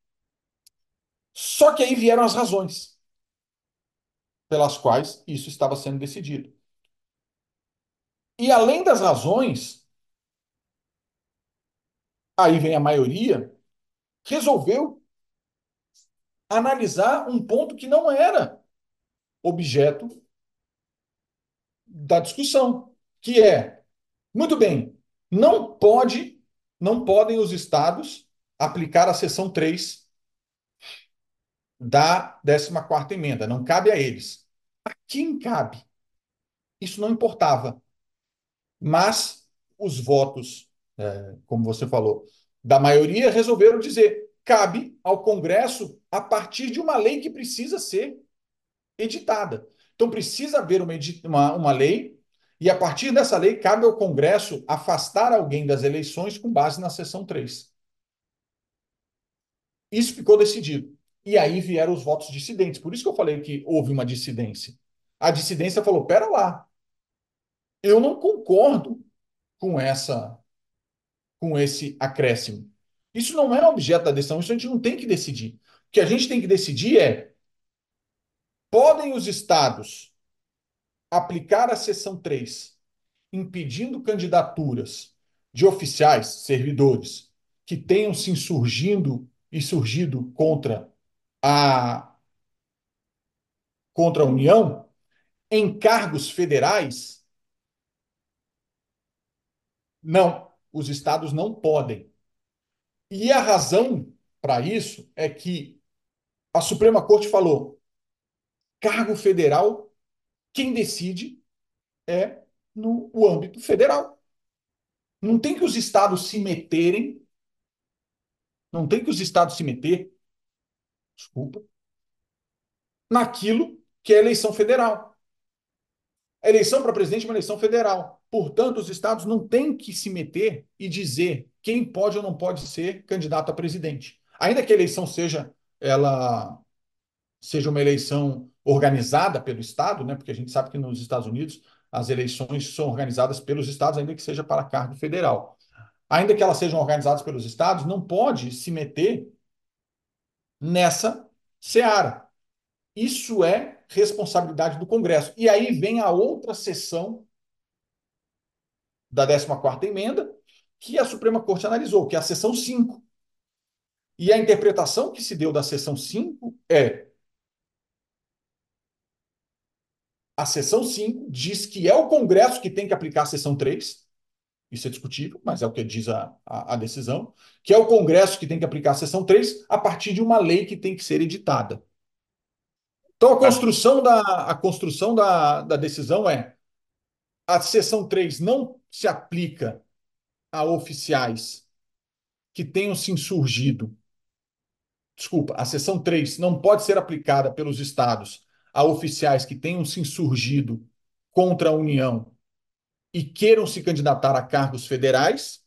Só que aí vieram as razões pelas quais isso estava sendo decidido. E além das razões, aí vem a maioria, resolveu analisar um ponto que não era objeto da discussão, que é, muito bem, não pode, não podem os estados aplicar a seção três da décima quarta emenda, não cabe a eles. A quem cabe? Isso não importava, mas os votos, é, como você falou, da maioria resolveram dizer, cabe ao Congresso a partir de uma lei que precisa ser editada. Então, precisa haver uma, uma, uma lei, e a partir dessa lei, cabe ao Congresso afastar alguém das eleições com base na seção três. Isso ficou decidido. E aí vieram os votos dissidentes. Por isso que eu falei que houve uma dissidência. A dissidência falou: pera lá, eu não concordo com essa, com esse acréscimo. Isso não é objeto da decisão, isso a gente não tem que decidir. O que a gente tem que decidir é: podem os estados aplicar a seção três impedindo candidaturas de oficiais, servidores, que tenham se insurgindo e surgido contra a, contra a União em cargos federais? Não, os estados não podem. E a razão para isso é que a Suprema Corte falou: cargo federal, quem decide é no o âmbito federal. Não tem que os estados se meterem, não tem que os estados se meter, desculpa, naquilo que é eleição federal. A eleição para presidente é uma eleição federal. Portanto, os estados não têm que se meter e dizer quem pode ou não pode ser candidato a presidente. Ainda que a eleição seja ela seja uma eleição organizada pelo estado, né? Porque a gente sabe que nos Estados Unidos as eleições são organizadas pelos estados, ainda que seja para cargo federal. Ainda que elas sejam organizadas pelos estados, não pode se meter nessa seara. Isso é responsabilidade do Congresso. E aí vem a outra seção da décima quarta emenda, que a Suprema Corte analisou, que é a seção cinco. E a interpretação que se deu da seção cinco é: a seção cinco diz que é o Congresso que tem que aplicar a seção três, isso é discutível, mas é o que diz a, a, a decisão, que é o Congresso que tem que aplicar a seção três a partir de uma lei que tem que ser editada. Então, a construção da, a construção da, da decisão é: a seção três não se aplica a oficiais que tenham se insurgido. Desculpa, a seção três não pode ser aplicada pelos estados a oficiais que tenham se insurgido contra a União e queiram se candidatar a cargos federais.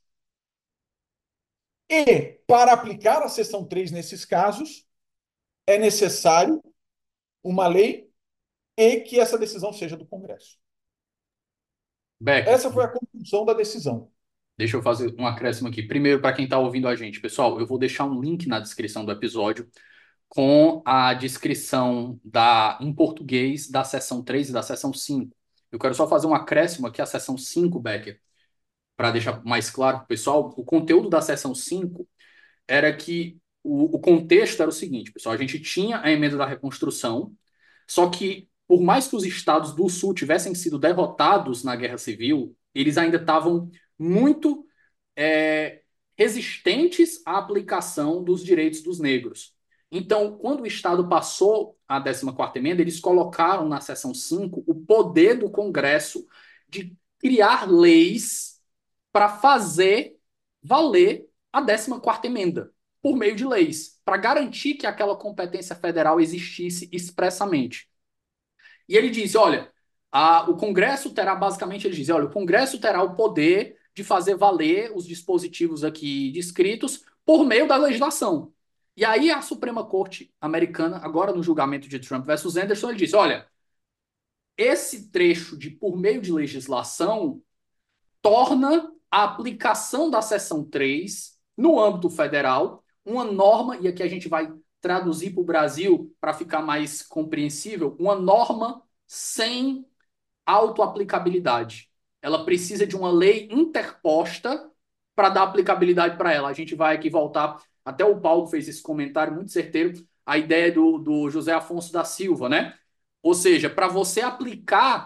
E, para aplicar a seção três nesses casos, é necessário uma lei e que essa decisão seja do Congresso. Becker, Essa foi a conclusão da decisão. deixa eu fazer um acréscimo aqui. Primeiro, para quem está ouvindo a gente, pessoal, eu vou deixar um link na descrição do episódio com a descrição da, em português da seção três e da seção cinco. Eu quero só fazer um acréscimo aqui à seção cinco, Becker, para deixar mais claro para o pessoal. O conteúdo da seção cinco era que o, o contexto era o seguinte, pessoal: a gente tinha a emenda da reconstrução, só que, por mais que os estados do Sul tivessem sido derrotados na Guerra Civil, eles ainda estavam muito é, resistentes à aplicação dos direitos dos negros. Então, quando o Estado passou a décima quarta emenda, eles colocaram na seção cinco o poder do Congresso de criar leis para fazer valer a décima quarta emenda, por meio de leis, para garantir que aquela competência federal existisse expressamente. E ele disse: olha, a, o Congresso terá, basicamente, ele diz: olha, o Congresso terá o poder de fazer valer os dispositivos aqui descritos por meio da legislação. E aí a Suprema Corte americana, agora no julgamento de Trump versus Anderson, ele disse: olha, esse trecho de por meio de legislação torna a aplicação da seção três no âmbito federal uma norma, e aqui a gente vai traduzir para o Brasil para ficar mais compreensível, uma norma sem autoaplicabilidade. Ela precisa de uma lei interposta para dar aplicabilidade para ela. A gente vai aqui voltar, até o Paulo fez esse comentário muito certeiro, a ideia do, do José Afonso da Silva, né? Ou seja, para você aplicar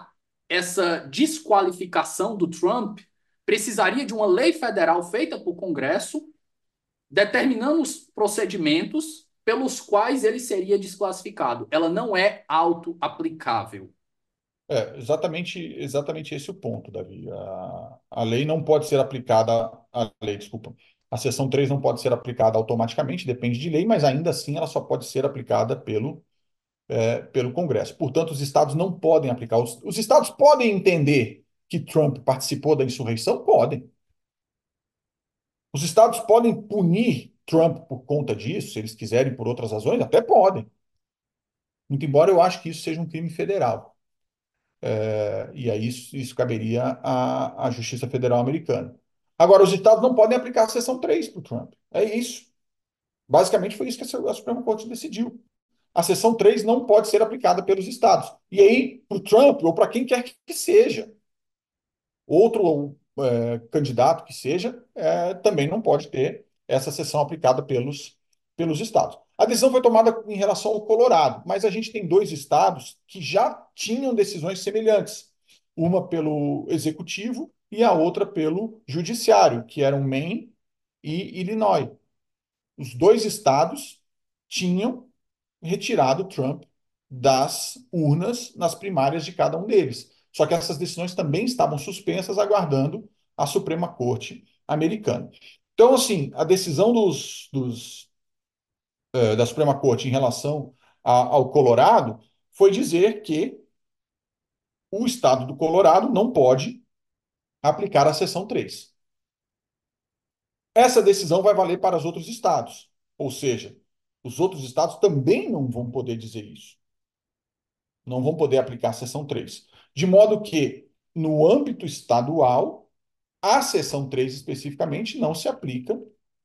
essa desqualificação do Trump precisaria de uma lei federal feita por Congresso, determinando os procedimentos pelos quais ele seria desclassificado. Ela não é auto-aplicável. É exatamente, exatamente esse o ponto, Davi. A, a lei não pode ser aplicada, a lei, desculpa, a seção três não pode ser aplicada automaticamente, depende de lei, mas ainda assim ela só pode ser aplicada pelo, é, pelo Congresso. Portanto, os estados não podem aplicar. Os, os estados podem entender que Trump participou da insurreição? Podem. Os estados podem punir Trump por conta disso, se eles quiserem, por outras razões? Até podem. Muito embora eu acho que isso seja um crime federal. É, e aí isso, isso caberia à, à Justiça Federal Americana. Agora, os estados não podem aplicar a seção três para o Trump. É isso. Basicamente foi isso que a Suprema Corte decidiu. A seção três não pode ser aplicada pelos estados. E aí, para o Trump, ou para quem quer que seja, outro é, candidato que seja, é, também não pode ter essa seção aplicada pelos, pelos estados. A decisão foi tomada em relação ao Colorado, mas a gente tem dois estados que já tinham decisões semelhantes, uma pelo executivo e a outra pelo judiciário, que eram Maine e Illinois. Os dois estados tinham retirado Trump das urnas nas primárias de cada um deles. Só que essas decisões também estavam suspensas, aguardando a Suprema Corte americana. Então, assim, a decisão dos, dos, eh, da Suprema Corte em relação a- ao Colorado foi dizer que o estado do Colorado não pode aplicar a seção três. Essa decisão vai valer para os outros estados, ou seja, os outros estados também não vão poder dizer isso. Não vão poder aplicar a seção três. De modo que, no âmbito estadual, a seção três especificamente não se aplica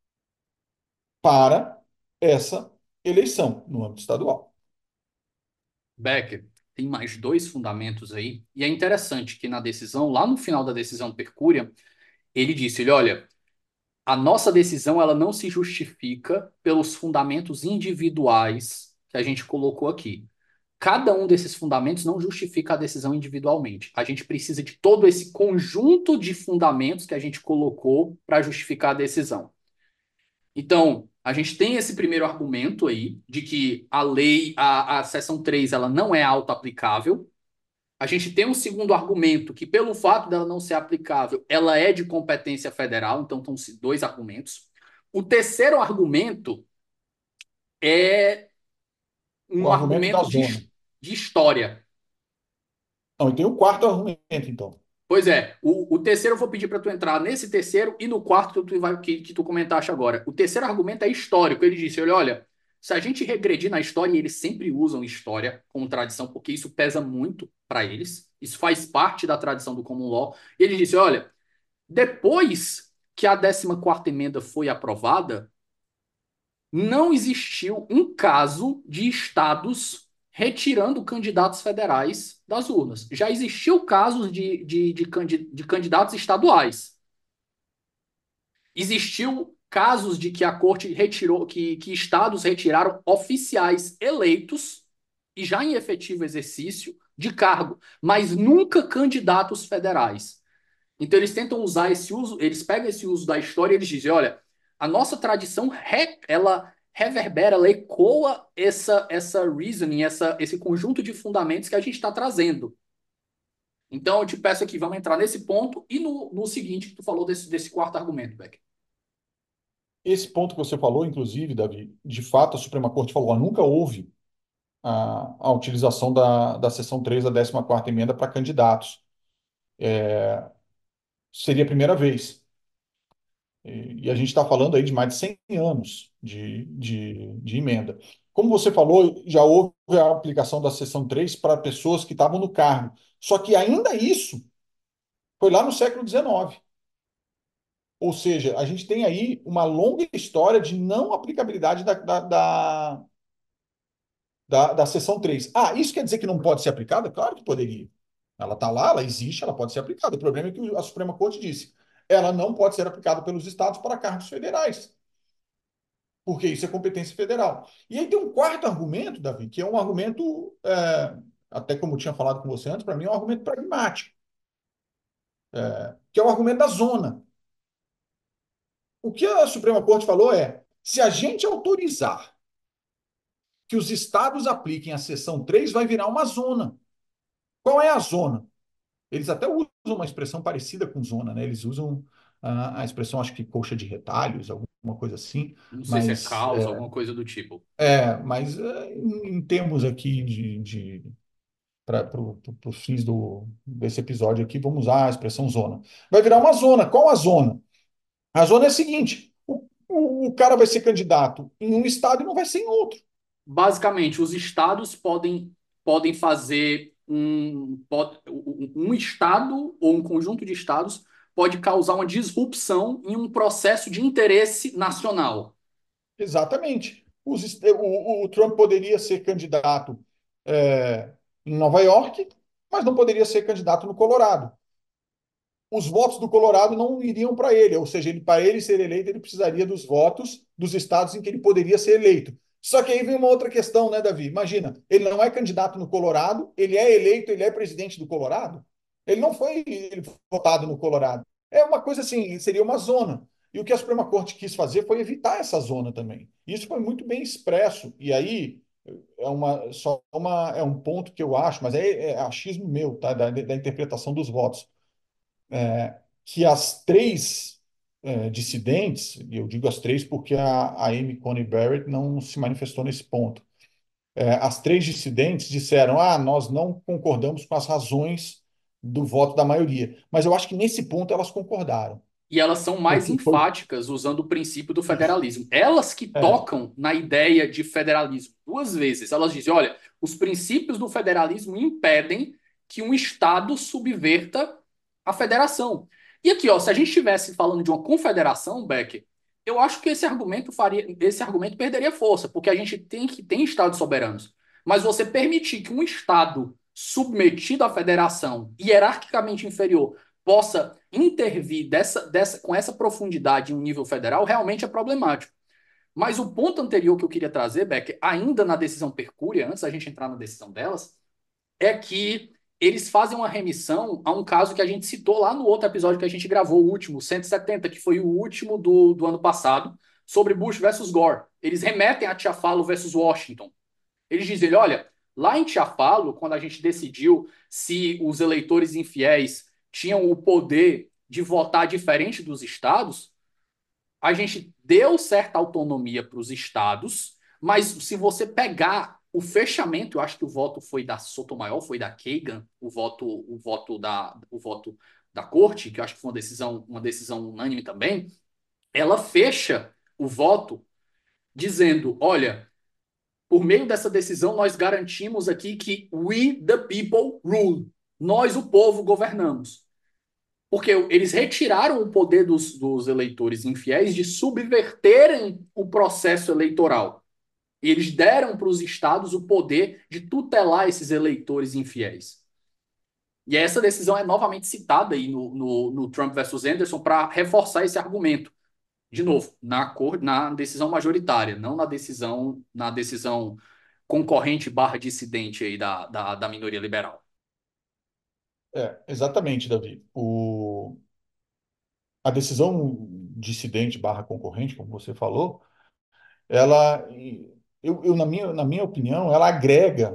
para essa eleição no âmbito estadual. Becker, tem mais dois fundamentos aí, e é interessante que na decisão, lá no final da decisão per curia, ele disse, ele, olha, a nossa decisão ela não se justifica pelos fundamentos individuais que a gente colocou aqui. Cada um desses fundamentos não justifica a decisão individualmente. A gente precisa de todo esse conjunto de fundamentos que a gente colocou para justificar a decisão. Então, a gente tem esse primeiro argumento aí de que a lei, a, a seção três ela não é auto-aplicável. A gente tem um segundo argumento que, pelo fato dela não ser aplicável, ela é de competência federal. Então, estão dois argumentos. O terceiro argumento é O um argumento da argumento zona. de, de história. Não, e tem o quarto argumento, então. Pois é, o, o terceiro eu vou pedir para tu entrar nesse terceiro e no quarto que tu, vai, que, que tu comentaste agora. O terceiro argumento é histórico. Ele disse: olha, olha, se a gente regredir na história, e eles sempre usam história como tradição, porque isso pesa muito para eles, isso faz parte da tradição do common law. E ele disse: olha, depois que a décima quarta emenda foi aprovada, não existiu um caso de estados retirando candidatos federais das urnas. Já existiu casos de, de, de, de candidatos estaduais. Existiu casos de que a corte retirou, que, que estados retiraram oficiais eleitos e já em efetivo exercício de cargo, mas nunca candidatos federais. Então eles tentam usar esse uso, eles pegam esse uso da história e eles dizem, olha, a nossa tradição re, ela reverbera, ela ecoa essa essa reasoning, essa esse conjunto de fundamentos que a gente está trazendo. Então eu te peço aqui, vamos entrar nesse ponto e no, no seguinte que tu falou desse, desse quarto argumento, Beck. Esse ponto que você falou, inclusive, Davi, de fato, a Suprema Corte falou, ó, nunca houve a, a utilização da, da seção três da décima quarta emenda para candidatos. Seria a primeira vez. E, e a gente está falando aí de mais de cem anos de, de, de emenda. Como você falou, já houve a aplicação da seção três para pessoas que estavam no cargo. Só que ainda isso foi lá no século dezenove. Ou seja, a gente tem aí uma longa história de não aplicabilidade da, da, da, da, da seção três. Ah, isso quer dizer que não pode ser aplicada? Claro que poderia. Ela está lá, ela existe, ela pode ser aplicada. O problema é que a Suprema Corte disse, ela não pode ser aplicada pelos estados para cargos federais, porque isso é competência federal. E aí tem um quarto argumento, Davi, que é um argumento é, até como eu tinha falado com você antes, para mim é um argumento pragmático, que é o argumento da zona. O que a Suprema Corte falou é: se a gente autorizar que os estados apliquem a seção três, vai virar uma zona. Qual é a zona? Eles até usam uma expressão parecida com zona, né? Eles usam a, a expressão, acho que coxa de retalhos, alguma coisa assim, Não sei se é mas, caos, é, alguma coisa do tipo. é, mas é, em, em termos aqui de, de para os fins do, desse episódio aqui, vamos usar a expressão zona. Vai virar uma zona. Qual a zona? A zona é a seguinte: o, o, o cara vai ser candidato em um estado e não vai ser em outro. Basicamente, os estados podem, podem fazer um, pode, um um estado ou um conjunto de estados pode causar uma disrupção em um processo de interesse nacional. Exatamente. Os, est- o, o Trump poderia ser candidato é, em Nova York, mas não poderia ser candidato no Colorado. Os votos do Colorado não iriam para ele, ou seja, ele, para ele ser eleito, ele precisaria dos votos dos estados em que ele poderia ser eleito. Só que aí vem uma outra questão, né, Davi? Imagina, ele não é candidato no Colorado, ele é eleito, ele é presidente do Colorado. Ele não foi ele foi votado no Colorado. É uma coisa assim, seria uma zona. E o que a Suprema Corte quis fazer foi evitar essa zona também. Isso foi muito bem expresso. E aí é uma só uma é um ponto que eu acho, mas é, é achismo meu, tá? Da, da interpretação dos votos que as três é, dissidentes, e eu digo as três porque a, a Amy Coney Barrett não se manifestou nesse ponto, é, as três dissidentes disseram: ah, nós não concordamos com as razões do voto da maioria. Mas eu acho que nesse ponto elas concordaram. E elas são mais Porque foi enfáticas usando o princípio do isso. federalismo. Elas que É, tocam na ideia de federalismo duas vezes. Elas dizem: olha, os princípios do federalismo impedem que um Estado subverta a federação. E aqui, ó, se a gente estivesse falando de uma confederação, Becker, eu acho que esse argumento faria, esse argumento perderia força, porque a gente tem que tem estados soberanos. Mas você permitir que um Estado submetido à federação, hierarquicamente inferior, possa intervir dessa, dessa, com essa profundidade em um nível federal realmente é problemático. Mas o ponto anterior que eu queria trazer, Beck, ainda na decisão Percúria, antes da gente entrar na decisão delas, é que eles fazem uma remissão a um caso que a gente citou lá no outro episódio que a gente gravou, o último, cento e setenta, que foi o último do, do ano passado, sobre Bush versus Gore. Eles remetem a Tiafalo versus Washington. Eles dizem: olha, lá em Tiafalo, quando a gente decidiu se os eleitores infiéis tinham o poder de votar diferente dos estados, a gente deu certa autonomia para os estados, mas se você pegar o fechamento, eu acho que o voto foi da Sotomayor, foi da Kagan, o voto, o voto da, o voto da corte, que eu acho que foi uma decisão, uma decisão unânime também, ela fecha o voto dizendo: olha, por meio dessa decisão, nós garantimos aqui que we, the people, rule. Nós, o povo, governamos. Porque eles retiraram o poder dos, dos eleitores infiéis de subverterem o processo eleitoral. E eles deram para os estados o poder de tutelar esses eleitores infiéis. E essa decisão é novamente citada aí no, no, no Trump versus Anderson para reforçar esse argumento. De novo, na, cor, na decisão majoritária, não na decisão, na decisão concorrente barra dissidente aí da, da, da minoria liberal. é, exatamente, Davi. O, a decisão dissidente barra concorrente, como você falou, ela, eu, eu, na minha, na minha opinião, ela agrega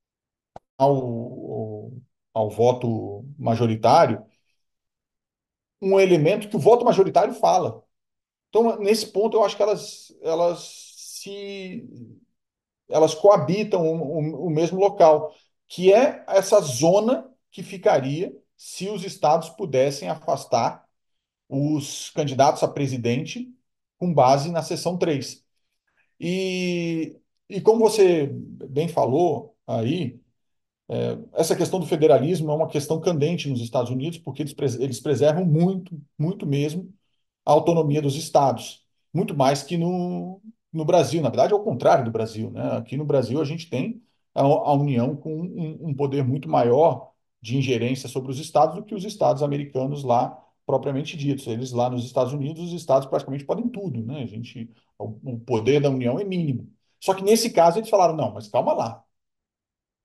ao, ao voto majoritário um elemento que o voto majoritário fala. Então, nesse ponto, eu acho que elas, elas se elas coabitam o, o, o mesmo local, que é essa zona que ficaria se os estados pudessem afastar os candidatos a presidente com base na seção três. E, e como você bem falou aí, essa questão do federalismo é uma questão candente nos Estados Unidos, porque eles, pres- eles preservam muito, muito mesmo, a autonomia dos estados, muito mais que no, no Brasil. Na verdade, é o contrário do Brasil, né? Aqui no Brasil, a gente tem a, a União com um, um poder muito maior de ingerência sobre os estados do que os estados americanos lá, propriamente ditos. Eles lá nos Estados Unidos, os estados praticamente podem tudo, né? A gente, o, o poder da União é mínimo. Só que nesse caso, eles falaram: não, mas calma lá.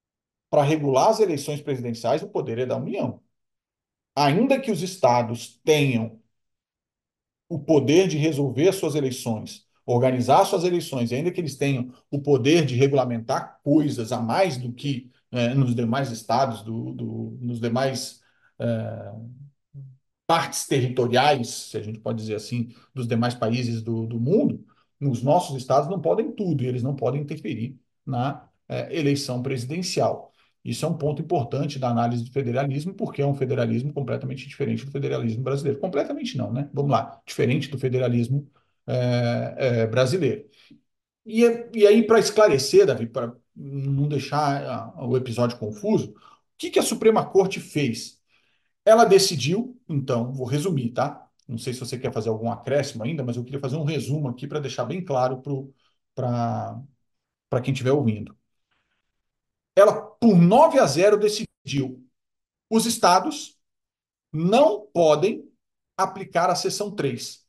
para regular as eleições presidenciais, o poder é da União. Ainda que os estados tenham o poder de resolver suas eleições, organizar suas eleições, e ainda que eles tenham o poder de regulamentar coisas a mais do que eh, nos demais estados, do, do- nos demais eh, partes territoriais, se a gente pode dizer assim, dos demais países do, do mundo, os nossos estados não podem tudo, e eles não podem interferir na eh, eleição presidencial. Isso é um ponto importante da análise do federalismo, porque é um federalismo completamente diferente do federalismo brasileiro. Completamente não, né? Vamos lá, diferente do federalismo eh, eh, brasileiro. E, e aí, para esclarecer, Davi, para não deixar ah, o episódio confuso, o que que a Suprema Corte fez? Ela decidiu, então, vou resumir, tá? Não sei se você quer fazer algum acréscimo ainda, mas eu queria fazer um resumo aqui para deixar bem claro para para quem estiver ouvindo. Ela, por nove a zero, decidiu: os estados não podem aplicar a seção três.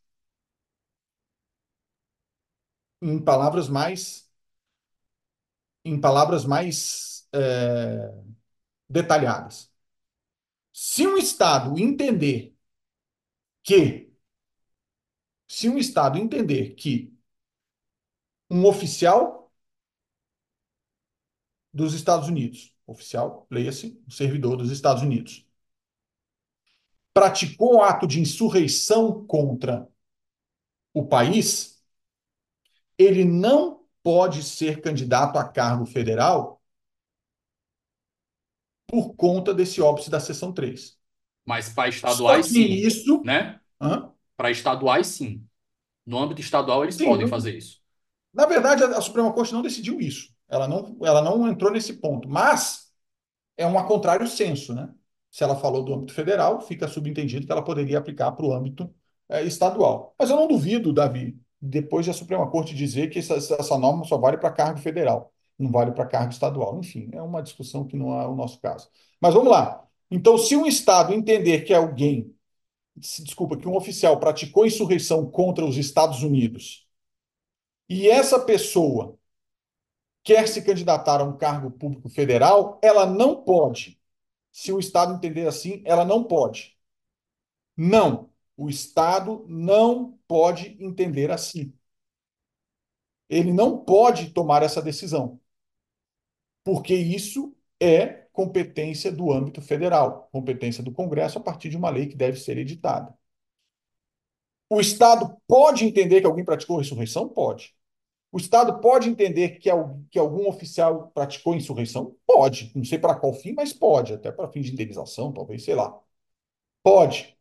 Em palavras mais, em palavras mais é, detalhadas. Se um estado entender que, se um estado entender que um oficial dos Estados Unidos, oficial, leia-se, um servidor dos Estados Unidos, praticou ato de insurreição contra o país, ele não pode ser candidato a cargo federal por conta desse óbice da seção três. Mas para Só estaduais, que sim, isso. né? Hã? Para estaduais, sim. No âmbito estadual, eles Sim, podem no- fazer isso. na verdade, a, a Suprema Corte não decidiu isso. Ela não, ela não entrou nesse ponto. Mas é um a contrário senso, né? Se ela falou do âmbito federal, fica subentendido que ela poderia aplicar para o âmbito eh, estadual. Mas eu não duvido, Davi, depois da Suprema Corte dizer que essa, essa norma só vale para cargo federal, não vale para cargo estadual. Enfim, é uma discussão que não é o nosso caso. Mas vamos lá. Então, se um Estado entender que alguém, se- desculpa, que um oficial praticou insurreição contra os Estados Unidos e essa pessoa quer se candidatar a um cargo público federal, ela não pode. Se o Estado entender assim, ela não pode. Não, o Estado não pode entender assim. Ele não pode tomar essa decisão, porque isso é competência do âmbito federal, competência do Congresso a partir de uma lei que deve ser editada. O Estado pode entender que alguém praticou ressurreição? Pode. O Estado pode entender que, que algum oficial praticou insurreição? Pode. Não sei para qual fim, mas pode. Até para fim de indenização, talvez, sei lá. Pode.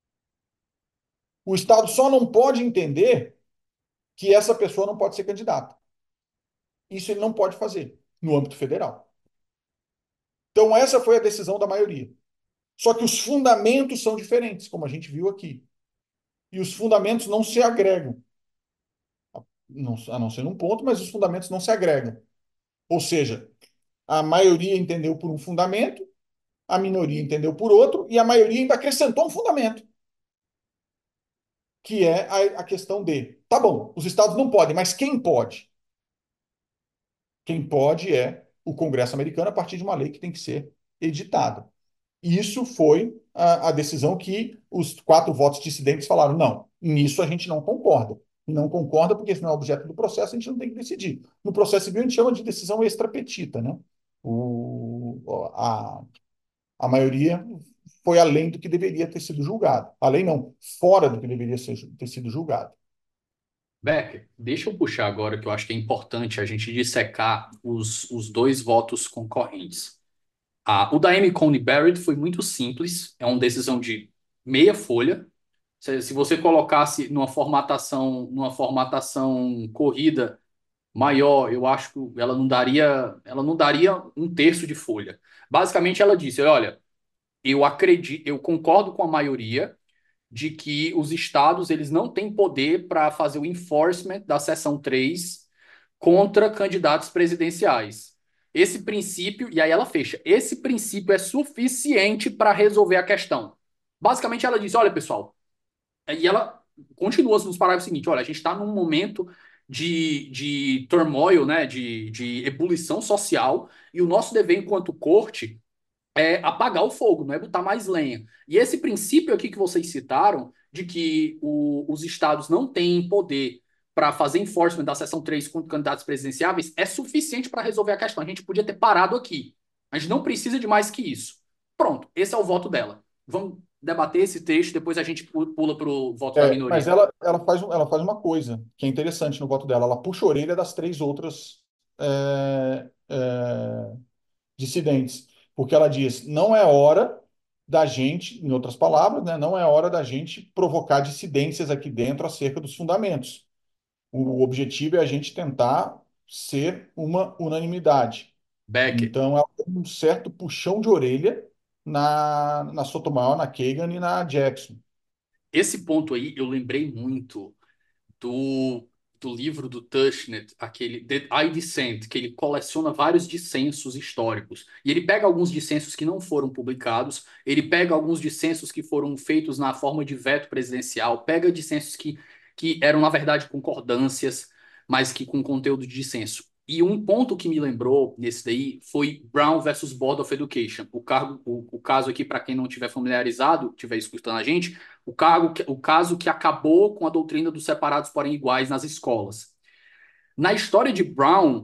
O Estado só não pode entender que essa pessoa não pode ser candidata. Isso ele não pode fazer no âmbito federal. Então, essa foi a decisão da maioria. Só que os fundamentos são diferentes, como a gente viu aqui. E os fundamentos não se agregam, a não ser num ponto, mas os fundamentos não se agregam. Ou seja, a maioria entendeu por um fundamento, a minoria entendeu por outro, e a maioria ainda acrescentou um fundamento, que é a, a questão de, tá bom, os estados não podem, mas quem pode? Quem pode é o Congresso americano a partir de uma lei que tem que ser editada. Isso foi a, a decisão que os quatro votos dissidentes falaram: não, nisso a gente não concorda. Não concorda porque isso não é objeto do processo, a gente não tem que decidir. No processo civil, a gente chama de decisão extrapetita, né? O, a, a maioria foi além do que deveria ter sido julgado. Além não, fora do que deveria ser, ter sido julgado. Becker, deixa eu puxar agora que eu acho que é importante a gente dissecar os, os dois votos concorrentes. Ah, o da Amy Coney Barrett foi muito simples, é uma decisão de meia folha. Se, se você colocasse numa formatação, numa formatação corrida maior, eu acho que ela não daria, ela não daria um terço de folha. Basicamente, ela disse: olha, eu acredito, eu concordo com a maioria de que os estados eles não têm poder para fazer o enforcement da seção três contra candidatos presidenciais. Esse princípio, e aí ela fecha, esse princípio é suficiente para resolver a questão. Basicamente, ela diz: olha, pessoal, e ela continua nos parágrafos seguintes: olha, a gente está num momento de, de turmoil, né, de, de ebulição social, e o nosso dever enquanto corte é apagar o fogo, não é botar mais lenha. E esse princípio aqui que vocês citaram, de que o, os estados não têm poder para fazer enforcement da seção três contra candidatos presidenciáveis, é suficiente para resolver a questão. A gente podia ter parado aqui. A gente não precisa de mais que isso. Pronto, esse é o voto dela. Vamos debater esse texto, depois a gente pula para o voto da É, mas minoria. ela, ela faz, um- ela faz uma coisa que é interessante no voto dela. Ela puxa a orelha das três outras é, é, dissidentes, porque ela diz: não é hora da gente, em outras palavras, né, não é hora da gente provocar dissidências aqui dentro acerca dos fundamentos. O objetivo é a gente tentar ser uma unanimidade. Becker, Então, ela tem um certo puxão de orelha na, na Sotomayor, na Kagan e na Jackson. esse ponto aí eu lembrei muito do, do livro do Tushnet, aquele The I Dissent, que ele coleciona vários dissensos históricos. E ele pega alguns dissensos que não foram publicados, ele pega alguns dissensos que foram feitos na forma de veto presidencial, pega dissensos que, que eram, na verdade, concordâncias, mas que com conteúdo de dissenso. E um ponto que me lembrou nesse daí foi Brown versus Board of Education. O, cargo, o, o caso aqui, para quem não tiver familiarizado, estiver escutando a gente, o, cargo, o caso que acabou com a doutrina dos separados, porém iguais nas escolas. Na história de Brown,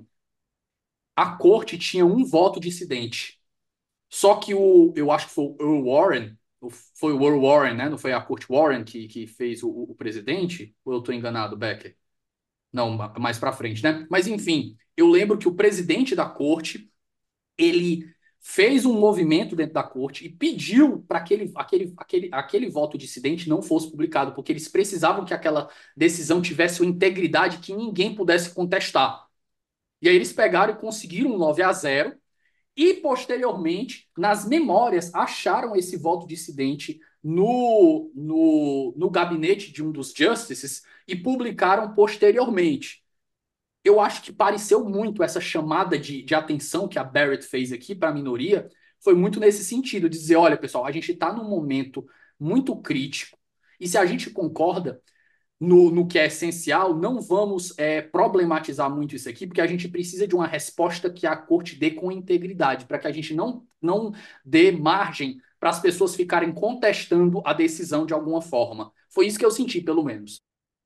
a corte tinha um voto dissidente. Só que o, eu acho que foi o Earl Warren, foi o Earl Warren, né? Não foi a corte Warren que, que fez o, o presidente? Ou eu estou enganado, Becker? Não, mais para frente, né? Mas enfim, eu lembro que o presidente da corte ele fez um movimento dentro da corte e pediu para aquele, aquele, aquele, aquele voto dissidente não fosse publicado, porque eles precisavam que aquela decisão tivesse uma integridade que ninguém pudesse contestar. E aí eles pegaram e conseguiram um nove a zero e, posteriormente, nas memórias, acharam esse voto dissidente no, no, no gabinete de um dos justices e publicaram posteriormente. Eu acho que pareceu muito essa chamada de, de atenção que a Barrett fez aqui para a minoria, foi muito nesse sentido, de dizer, olha, pessoal, a gente está num momento muito crítico, e se a gente concorda no, no que é essencial, não vamos é, problematizar muito isso aqui, porque a gente precisa de uma resposta que a corte dê com integridade, para que a gente não, não dê margem para as pessoas ficarem contestando a decisão de alguma forma. Foi isso que eu senti, pelo menos.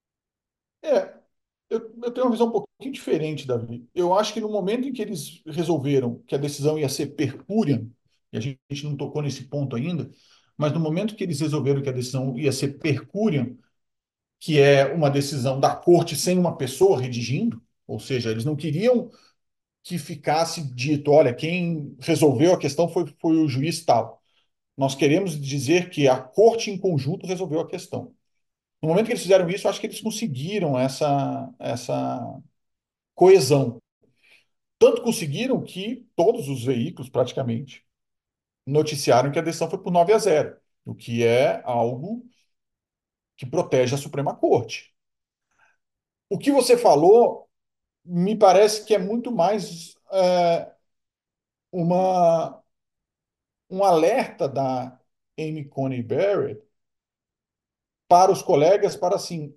É, eu, eu tenho uma visão um pouquinho diferente, Davi. Eu acho que no momento em que eles resolveram que a decisão ia ser per curiam, e a gente não tocou nesse ponto ainda, mas no momento que eles resolveram que a decisão ia ser per curiam, que é uma decisão da corte sem uma pessoa redigindo, ou seja, eles não queriam que ficasse dito: olha, quem resolveu a questão foi, foi o juiz tal. Nós queremos dizer que a corte em conjunto resolveu a questão. No momento que eles fizeram isso, eu acho que eles conseguiram essa, essa coesão. Tanto conseguiram que todos os veículos, praticamente, noticiaram que a decisão foi por nove a zero, o que é algo que protege a Suprema Corte. O que você falou me parece que é muito mais é, uma, um alerta da Amy Coney Barrett para os colegas, para assim,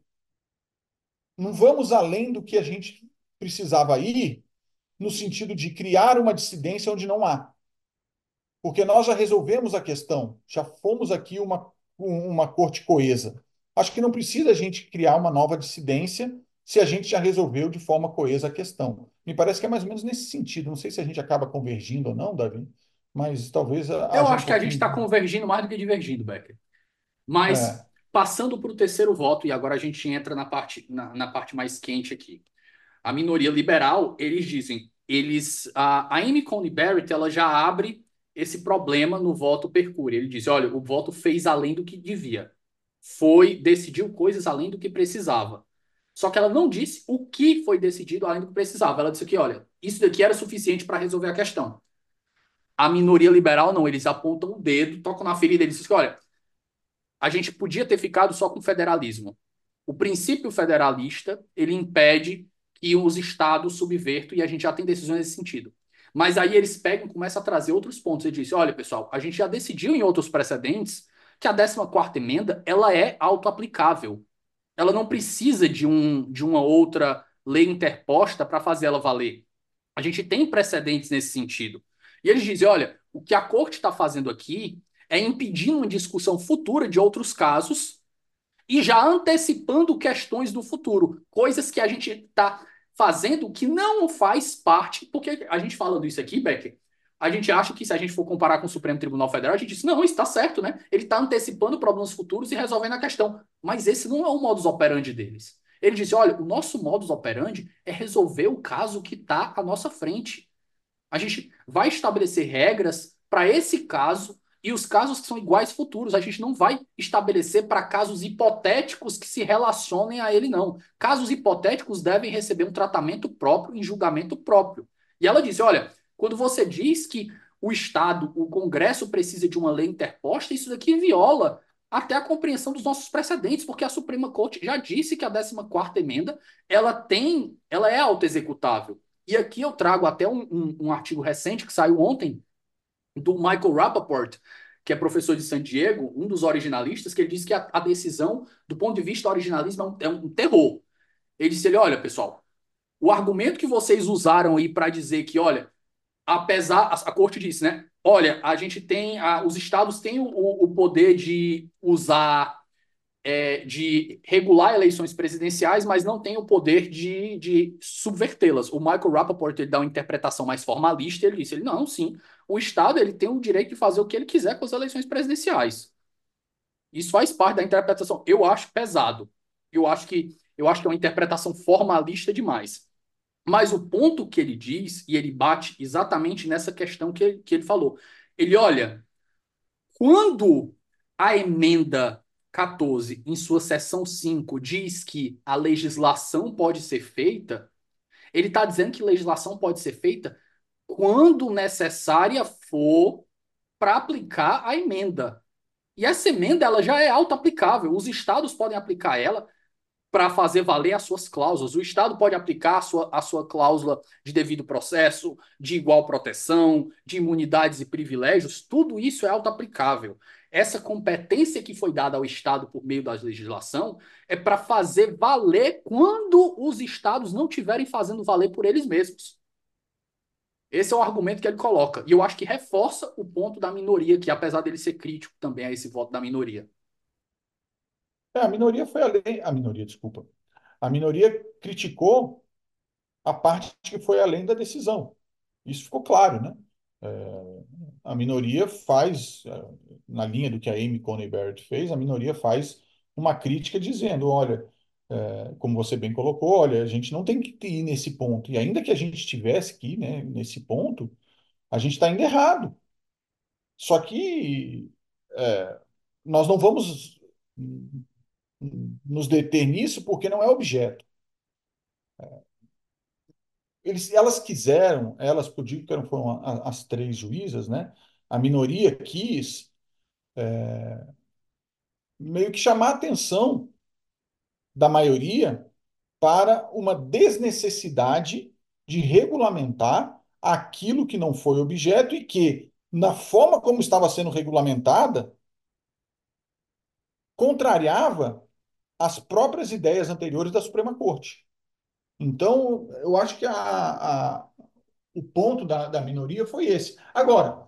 não vamos além do que a gente precisava ir, no sentido de criar uma dissidência onde não há. Porque nós já resolvemos a questão, já fomos aqui uma, uma corte coesa. Acho que não precisa a gente criar uma nova dissidência se a gente já resolveu de forma coesa a questão. Me parece que é mais ou menos nesse sentido. Não sei se a gente acaba convergindo ou não, Davi, mas talvez Eu haja um acho que a gente pouquinho está de. convergindo mais do que divergindo, Becker. Mas, É, passando para o terceiro voto, e agora a gente entra na parte, na, na parte mais quente aqui. A minoria liberal, eles dizem, eles, a, a Amy Coney Barrett, ela já abre esse problema no voto per curiam. Ele diz, olha, o voto fez além do que devia. Foi, decidiu coisas além do que precisava. Só que ela não disse o que foi decidido além do que precisava. Ela disse que, olha, isso daqui era suficiente para resolver a questão. A minoria liberal não, eles apontam o dedo, tocam na ferida, eles dizem que, olha, a gente podia ter ficado só com o federalismo. O princípio federalista, ele impede que os estados subvertam e a gente já tem decisões nesse sentido. Mas aí eles pegam e começam a trazer outros pontos. Ele disse, olha, pessoal, a gente já decidiu em outros precedentes que a décima quarta emenda, ela é autoaplicável. Ela não precisa de, um, de uma outra lei interposta para fazer ela valer. A gente tem precedentes nesse sentido. E eles dizem, olha, o que a corte está fazendo aqui é impedir uma discussão futura de outros casos e já antecipando questões do futuro, coisas que a gente está fazendo que não faz parte, porque a gente falando isso aqui, Becker, a gente acha que se a gente for comparar com o Supremo Tribunal Federal, a gente diz, não, isso está certo, né? Ele está antecipando problemas futuros e resolvendo a questão. Mas esse não é o modus operandi deles. Ele disse, olha, o nosso modus operandi é resolver o caso que está à nossa frente. A gente vai estabelecer regras para esse caso e os casos que são iguais futuros. A gente não vai estabelecer para casos hipotéticos que se relacionem a ele, não. Casos hipotéticos devem receber um tratamento próprio, em julgamento próprio. E ela disse: olha, quando você diz que o Estado, o Congresso precisa de uma lei interposta, isso daqui viola até a compreensão dos nossos precedentes, porque a Suprema Corte já disse que a décima quarta emenda ela tem, ela é autoexecutável. E aqui eu trago até um, um, um artigo recente que saiu ontem do Michael Rappaport, que é professor de San Diego, um dos originalistas, que ele disse que a, a decisão, do ponto de vista do originalismo, é um, é um terror. Ele disse, ele, olha, pessoal, o argumento que vocês usaram aí para dizer que, olha, apesar, a, a corte disse, né? Olha, a gente tem, a, os estados têm o, o poder de usar é, de regular eleições presidenciais, mas não tem o poder de, de subvertê-las. O Michael Rappaport ele dá uma interpretação mais formalista, ele disse, ele, não, sim, o Estado ele tem o direito de fazer o que ele quiser com as eleições presidenciais. Isso faz parte da interpretação. Eu acho pesado. Eu acho que, eu acho que é uma interpretação formalista demais. Mas o ponto que ele diz, e ele bate exatamente nessa questão que, que ele falou. Ele, olha, quando a emenda quatorze, em sua seção cinco, diz que a legislação pode ser feita, ele está dizendo que legislação pode ser feita quando necessária for para aplicar a emenda. E essa emenda ela já é auto-aplicável. Os estados podem aplicar ela para fazer valer as suas cláusulas. O Estado pode aplicar a sua, a sua cláusula de devido processo, de igual proteção, de imunidades e privilégios. Tudo isso é auto-aplicável. Essa competência que foi dada ao Estado por meio da legislação é para fazer valer quando os Estados não estiverem fazendo valer por eles mesmos. Esse é o argumento que ele coloca. E eu acho que reforça o ponto da minoria, que apesar dele ser crítico também a esse voto da minoria. É, a minoria foi além, a minoria, desculpa. A minoria criticou a parte que foi além da decisão. Isso ficou claro, né? É, a minoria faz, é, na linha do que a Amy Coney Barrett fez, a minoria faz uma crítica dizendo, olha, é, como você bem colocou, olha, a gente não tem que ir nesse ponto. E ainda que a gente tivesse que ir, né, nesse ponto, a gente está indo errado. Só que é, nós não vamos hum, nos deter nisso porque não é objeto. Eles, elas quiseram, elas podiam, que foram a- as três juízas, né? A minoria quis meio que chamar a atenção da maioria para uma desnecessidade de regulamentar aquilo que não foi objeto e que, na forma como estava sendo regulamentada, contrariava as próprias ideias anteriores da Suprema Corte. Então, eu acho que a, a- o ponto da, da minoria foi esse. Agora,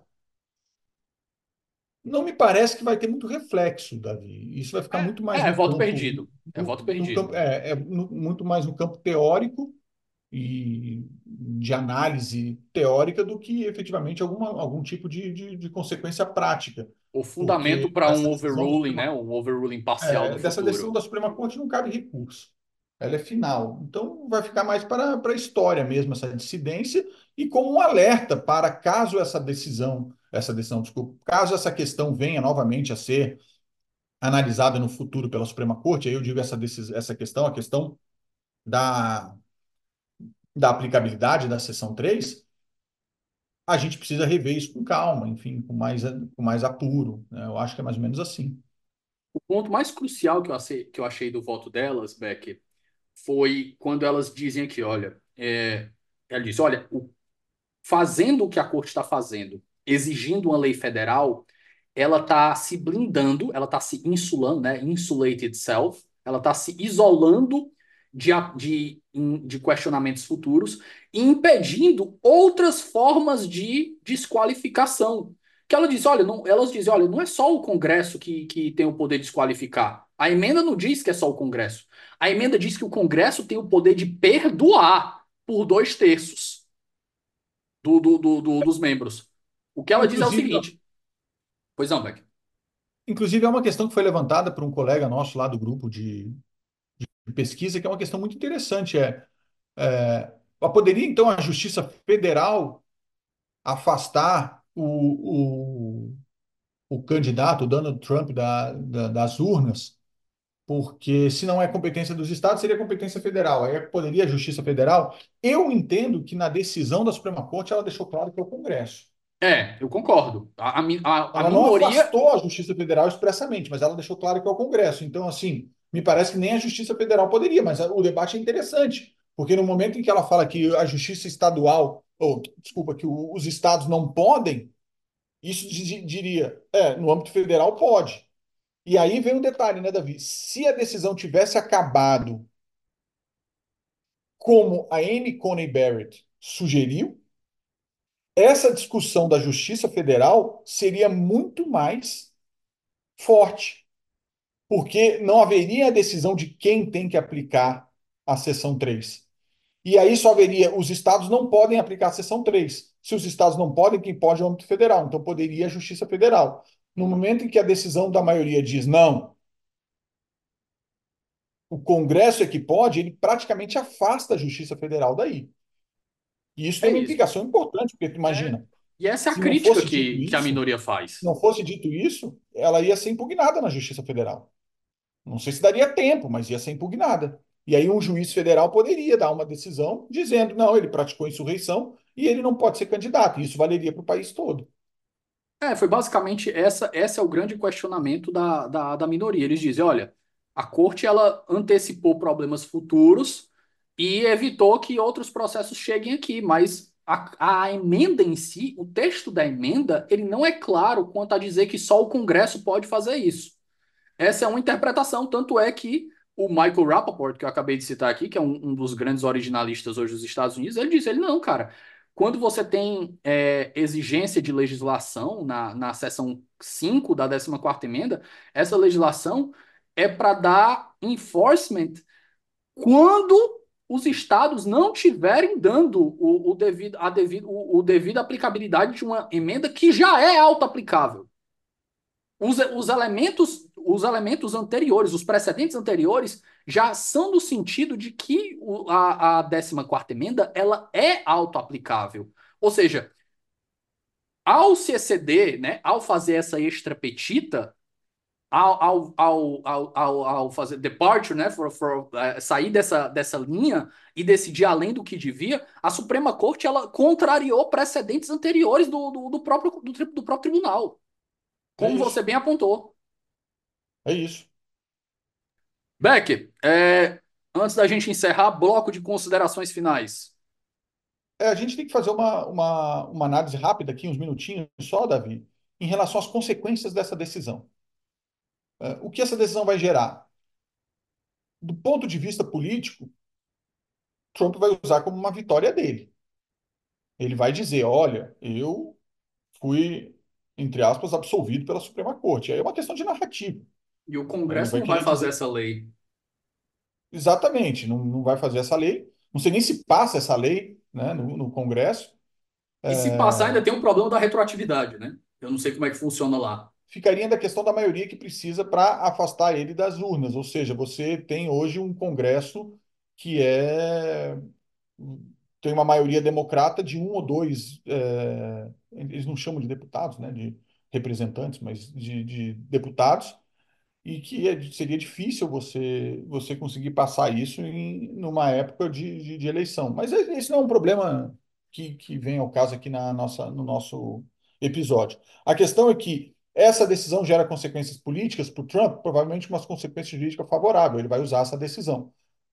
não me parece que vai ter muito reflexo, Davi. Isso vai ficar muito É, mais é no voto campo, perdido. É no, voto no perdido. campo é, é no- muito mais no campo teórico e de análise teórica do que efetivamente alguma, algum tipo de, de, de consequência prática, O fundamento porque para um essa decisão da overruling, né? Suprema, Um overruling parcial no é, dessa decisão futuro. da Suprema Corte não cabe recurso. Ela é final. Então, vai ficar mais para, para a história mesmo, essa dissidência, e como um alerta para caso essa decisão, essa decisão, desculpa, caso essa questão venha novamente a ser analisada no futuro pela Suprema Corte, aí eu digo essa, decis, essa questão, a questão da, da aplicabilidade da seção três, a gente precisa rever isso com calma, enfim, com mais, com mais apuro, né? Eu acho que é mais ou menos assim. O ponto mais crucial que eu achei, que eu achei do voto delas, Becker, foi quando elas dizem aqui, olha, é, ela diz, olha, o, fazendo o que a corte está fazendo, exigindo uma lei federal, ela está se blindando, ela está se insulando, né, insulate itself, ela está se isolando de, de, de questionamentos futuros e impedindo outras formas de desqualificação. Que ela diz, olha, não, elas dizem, olha, não é só o Congresso que, que tem o poder de desqualificar. A emenda não diz que é só o Congresso. A emenda diz que o Congresso tem o poder de perdoar por dois terços do, do, do, do- dos membros. O que ela diz é o Inclusive, seguinte, pois não, Beck. inclusive é uma questão que foi levantada por um colega nosso lá do grupo de, de pesquisa, que é uma questão muito interessante. É, é, poderia, então, a Justiça Federal afastar o, o, o candidato, o Donald Trump, da, da- das urnas, porque se não é competência dos estados, seria competência federal. Aí poderia a Justiça Federal. Eu entendo que na decisão da Suprema Corte ela deixou claro que é o Congresso. É, eu concordo. A, a, mi- a, a Ela não minoria. afastou a Justiça Federal expressamente, mas ela deixou claro que é o Congresso. Então, assim, me parece que nem a Justiça Federal poderia, mas o debate é interessante, porque no momento em que ela fala que a Justiça Estadual, ou, desculpa, que o- os estados não podem, isso di- diria, é, no âmbito federal pode. E aí vem um detalhe, né, Davi? Se a decisão tivesse acabado como a Amy Coney Barrett sugeriu, essa discussão da Justiça Federal seria muito mais forte, porque não haveria a decisão de quem tem que aplicar a seção três. E aí só haveria, os estados não podem aplicar a seção três. Se os estados não podem, quem pode é o âmbito federal. Então poderia a Justiça Federal. No momento em que a decisão da maioria diz não, o Congresso é que pode, ele praticamente afasta a Justiça Federal daí. E isso É tem uma isso. implicação importante, porque tu É. imagina, E essa é a se não crítica fosse dito que, que a isso, minoria se faz. não fosse dito isso, ela ia ser impugnada na Justiça Federal. Não sei se daria tempo, mas ia ser impugnada. E aí um juiz federal poderia dar uma decisão dizendo, não, ele praticou insurreição e ele não pode ser candidato. E isso valeria para o país todo. É, foi basicamente essa, esse é o grande questionamento da, da, da minoria. Eles dizem, olha, a corte ela antecipou problemas futuros e evitou que outros processos cheguem aqui, mas a, a emenda em si, o texto da emenda, ele não é claro quanto a dizer que só o Congresso pode fazer isso. Essa é uma interpretação, tanto é que o Michael Rappaport, que eu acabei de citar aqui, que é um, um dos grandes originalistas hoje dos Estados Unidos, ele disse, ele não, cara, quando você tem é, exigência de legislação na, na seção cinco da décima quarta emenda, essa legislação é para dar enforcement quando os estados não tiverem dando o, o devido, a devido, o, o devido aplicabilidade de uma emenda que já é auto-aplicável. Os, os elementos, os elementos anteriores, os precedentes anteriores, já são no sentido de que o, a, a décima quarta emenda ela é auto-aplicável. Ou seja, ao se exceder, né, ao fazer essa extra petita, ao, ao, ao, ao, ao, ao fazer departure, né, for, for, uh, sair dessa, dessa linha e decidir além do que devia, a Suprema Corte ela contrariou precedentes anteriores do, do, do próprio, do, do próprio tribunal, É como você isso. bem apontou. É isso. Beck, é, antes da gente encerrar, bloco de considerações finais. É, a gente tem que fazer uma, uma, uma análise rápida aqui, uns minutinhos só, Davi, em relação às consequências dessa decisão. É, o que essa decisão vai gerar? Do ponto de vista político, Trump vai usar como uma vitória dele. Ele vai dizer: olha, eu fui, entre aspas, absolvido pela Suprema Corte. Aí é uma questão de narrativa. E o Ele Congresso vai não vai querer fazer dizer essa lei. exatamente, não, não vai fazer essa lei. Não sei nem se passa essa lei, né, no, no Congresso. E se passar, ainda tem um problema da retroatividade, né? Eu não sei como é que funciona lá. Ficaria da questão da maioria que precisa para afastar ele das urnas. Ou seja, você tem hoje um Congresso que é tem uma maioria democrata de um ou dois, é, eles não chamam de deputados, né, de representantes, mas de, de deputados, e que é- seria difícil você você conseguir passar isso em numa época de, de, de eleição. Mas e- esse não é um problema que, que vem ao caso aqui na nossa, no nosso episódio. A questão é que essa decisão gera consequências políticas para o Trump, provavelmente umas consequências jurídicas favoráveis. Ele vai usar essa decisão.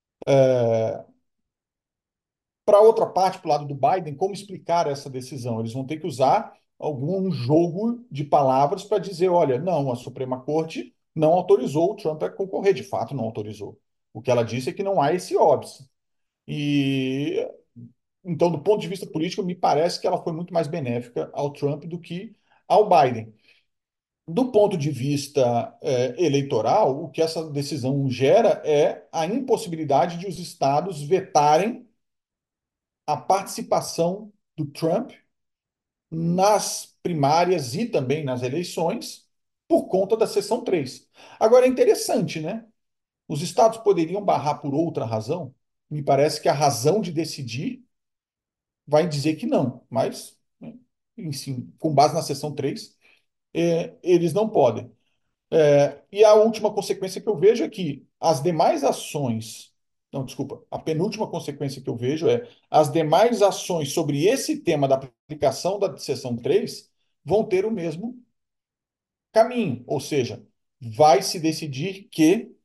Para outra parte, para o lado do Biden, como explicar essa decisão? Eles vão ter que usar algum jogo de palavras para dizer, olha, não, a Suprema Corte não autorizou o Trump a concorrer, de fato não autorizou. O que ela disse é que não há esse óbice. E então, do ponto de vista político, me parece que ela foi muito mais benéfica ao Trump do que ao Biden. Do ponto de vista eh, eleitoral, o que essa decisão gera é a impossibilidade de os estados vetarem a participação do Trump nas primárias e também nas eleições por conta da seção três. Agora é interessante, né? Os estados poderiam barrar por outra razão? Me parece que a razão de decidir vai dizer que não, mas, né, enfim, com base na seção três, é, eles não podem. É, e a última consequência que eu vejo é que as demais ações, não, desculpa, a penúltima consequência que eu vejo é as demais ações sobre esse tema da aplicação da seção três vão ter o mesmo caminho, ou seja, vai se decidir que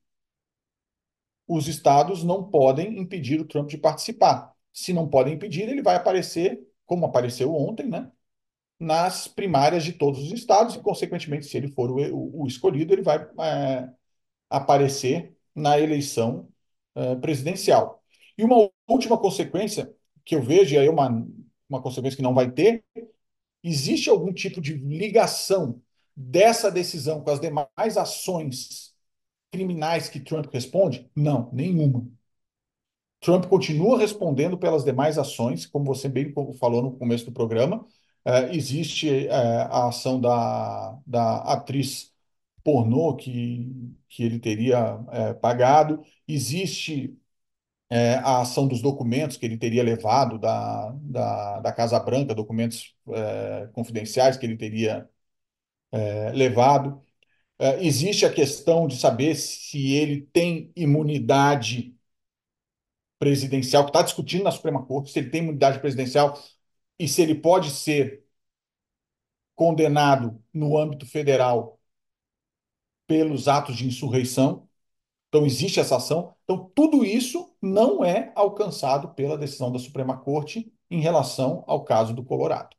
os estados não podem impedir o Trump de participar. Se não podem impedir, ele vai aparecer, como apareceu ontem, né, nas primárias de todos os estados e, consequentemente, se ele for o, o- o escolhido, ele vai é, aparecer na eleição é, presidencial. E uma última consequência que eu vejo, e aí é uma, uma consequência que não vai ter, existe algum tipo de ligação dessa decisão com as demais ações criminais que Trump responde? Não, nenhuma. Trump continua respondendo pelas demais ações, como você bem falou no começo do programa. É, existe é, a ação da, da atriz pornô que, que ele teria é, pagado, existe é, a ação dos documentos que ele teria levado da, da, da Casa Branca, documentos é, confidenciais que ele teria é, levado. É, existe a questão de saber se ele tem imunidade presidencial, que está discutindo na Suprema Corte, se ele tem imunidade presidencial e se ele pode ser condenado no âmbito federal pelos atos de insurreição. Então, existe essa ação. Então, tudo isso não é alcançado pela decisão da Suprema Corte em relação ao caso do Colorado.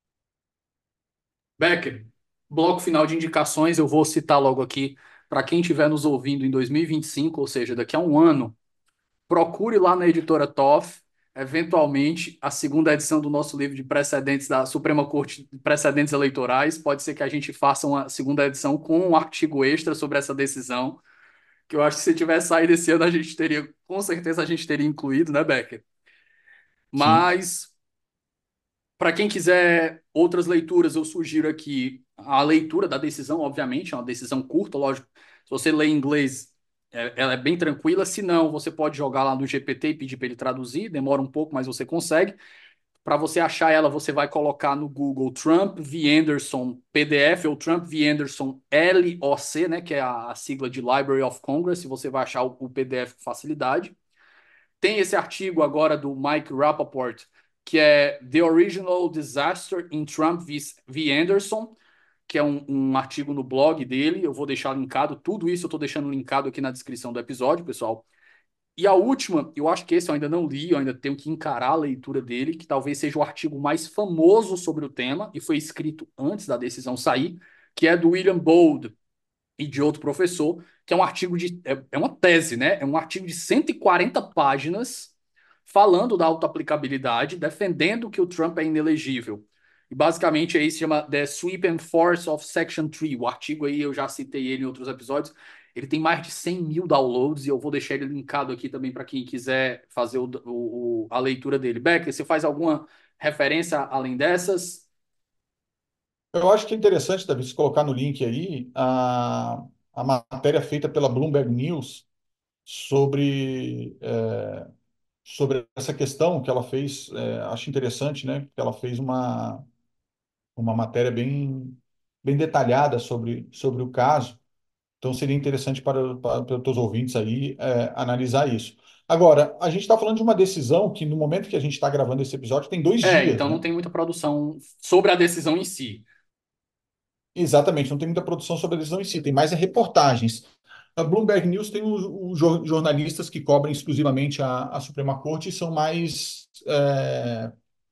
Becker, bloco final de indicações, eu vou citar logo aqui para quem estiver nos ouvindo em dois mil e vinte e cinco, ou seja, daqui a um ano, procure lá na editora Toff, eventualmente, a segunda edição do nosso livro de precedentes da Suprema Corte de Precedentes Eleitorais. Pode ser que a gente faça uma segunda edição com um artigo extra sobre essa decisão, que eu acho que se tivesse saído esse ano, a gente teria, com certeza a gente teria incluído, né, Becker? Sim, Mas para quem quiser outras leituras, eu sugiro aqui a leitura da decisão, obviamente, é uma decisão curta, lógico. Se você lê em inglês, é- ela é bem tranquila. Se não, você pode jogar lá no G P T e pedir para ele traduzir, demora um pouco, mas você consegue. Para você achar ela, você vai colocar no Google Trump V. Anderson P D F ou Trump V. Anderson L O C, né, que é a, a sigla de Library of Congress, e você vai achar o, o P D F com facilidade. Tem esse artigo agora do Mike Rappaport, que é The Original Disaster in Trump v. Anderson, que é um, um artigo no blog dele. Eu vou deixar linkado. Tudo isso eu estou deixando linkado aqui na descrição do episódio, pessoal. E a última, eu acho que esse eu ainda não li, eu ainda tenho que encarar a leitura dele, que talvez seja o artigo mais famoso sobre o tema, e foi escrito antes da decisão sair, que é do William Bold, e de outro professor, que é um artigo de. É, é uma tese, né? É um artigo de cento e quarenta páginas falando da autoaplicabilidade, defendendo que o Trump é inelegível. E basicamente aí se chama The Sweep and Force of Section três. O artigo aí, eu já citei ele em outros episódios. Ele tem mais de cem mil downloads e eu vou deixar ele linkado aqui também para quem quiser fazer o, o, a leitura dele. Becker, você faz alguma referência além dessas? eu acho que é interessante, Davi, se colocar no link aí a, a matéria feita pela Bloomberg News sobre, é, sobre essa questão que ela fez. É, acho interessante, né? Que ela fez uma, uma matéria bem, bem detalhada sobre, sobre o caso. Então, seria interessante para, para, para os teus ouvintes aí é, analisar isso. Agora, a gente está falando de uma decisão que, no momento que a gente está gravando esse episódio, tem dois É, dias, então não né? tem muita produção sobre a decisão em si. Exatamente, não tem muita produção sobre a decisão em si, tem mais é reportagens. A Bloomberg News tem os, os jor- jornalistas que cobrem exclusivamente a, a Suprema Corte e são mais, é,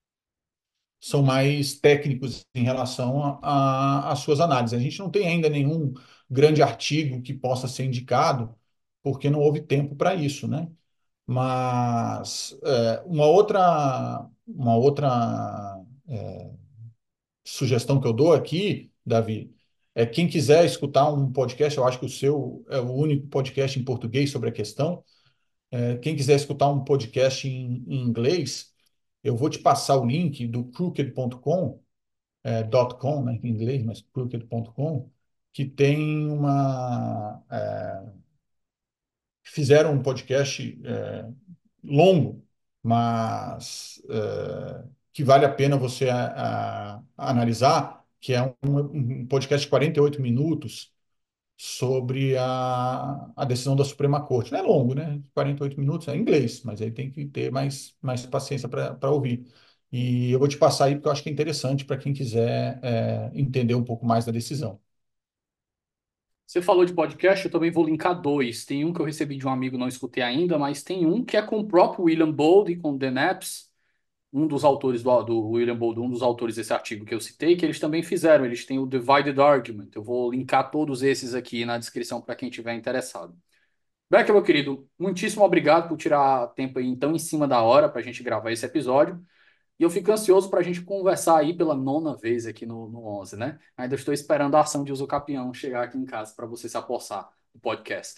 são mais técnicos em relação a- a- às suas análises. A gente não tem ainda nenhum grande artigo que possa ser indicado, porque não houve tempo para isso, né? Mas é, uma outra, uma outra é, sugestão que eu dou aqui, Davi, é quem quiser escutar um podcast, eu acho que o seu é o único podcast em português sobre a questão. É, quem quiser escutar um podcast em, em inglês, eu vou te passar o link do crooked ponto com, é, .com, né, em inglês, mas crooked ponto com, que tem uma. É, fizeram um podcast é, longo, mas é, que vale a pena você a, a, analisar, que é um, um podcast de quarenta e oito minutos sobre a, a decisão da Suprema Corte. Não é longo, né? quarenta e oito minutos é em inglês, mas aí tem que ter mais, mais paciência para ouvir. E eu vou te passar aí porque eu acho que é interessante para quem quiser é, entender um pouco mais da decisão. Você falou de podcast, eu também vou linkar dois. Tem um que eu recebi de um amigo, não escutei ainda, mas tem um que é com o próprio William Bold e com o Dan Epps, um dos autores do, do William Bold, um dos autores desse artigo que eu citei, que eles também fizeram. Eles têm o Divided Argument. Eu vou linkar todos esses aqui na descrição para quem tiver interessado. Becker, meu querido, muitíssimo obrigado por tirar tempo aí tão em cima da hora para a gente gravar esse episódio. E eu fico ansioso para a gente conversar aí pela nona vez aqui no, no onze, né? Ainda estou esperando a ação de usucapião chegar aqui em casa para você se apossar do podcast.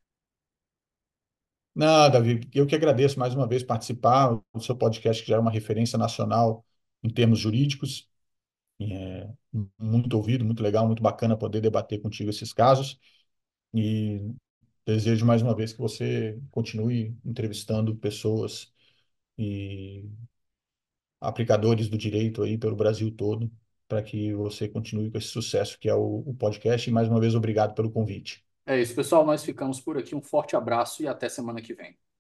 Não, Davi, eu que agradeço mais uma vez participar. O seu podcast que já é uma referência nacional em termos jurídicos. É muito ouvido, muito legal, muito bacana poder debater contigo esses casos. E desejo mais uma vez que você continue entrevistando pessoas e aplicadores do direito aí pelo Brasil todo, para que você continue com esse sucesso que é o, o podcast. E mais uma vez, obrigado pelo convite. É isso, pessoal. Nós ficamos por aqui. Um forte abraço e até semana que vem.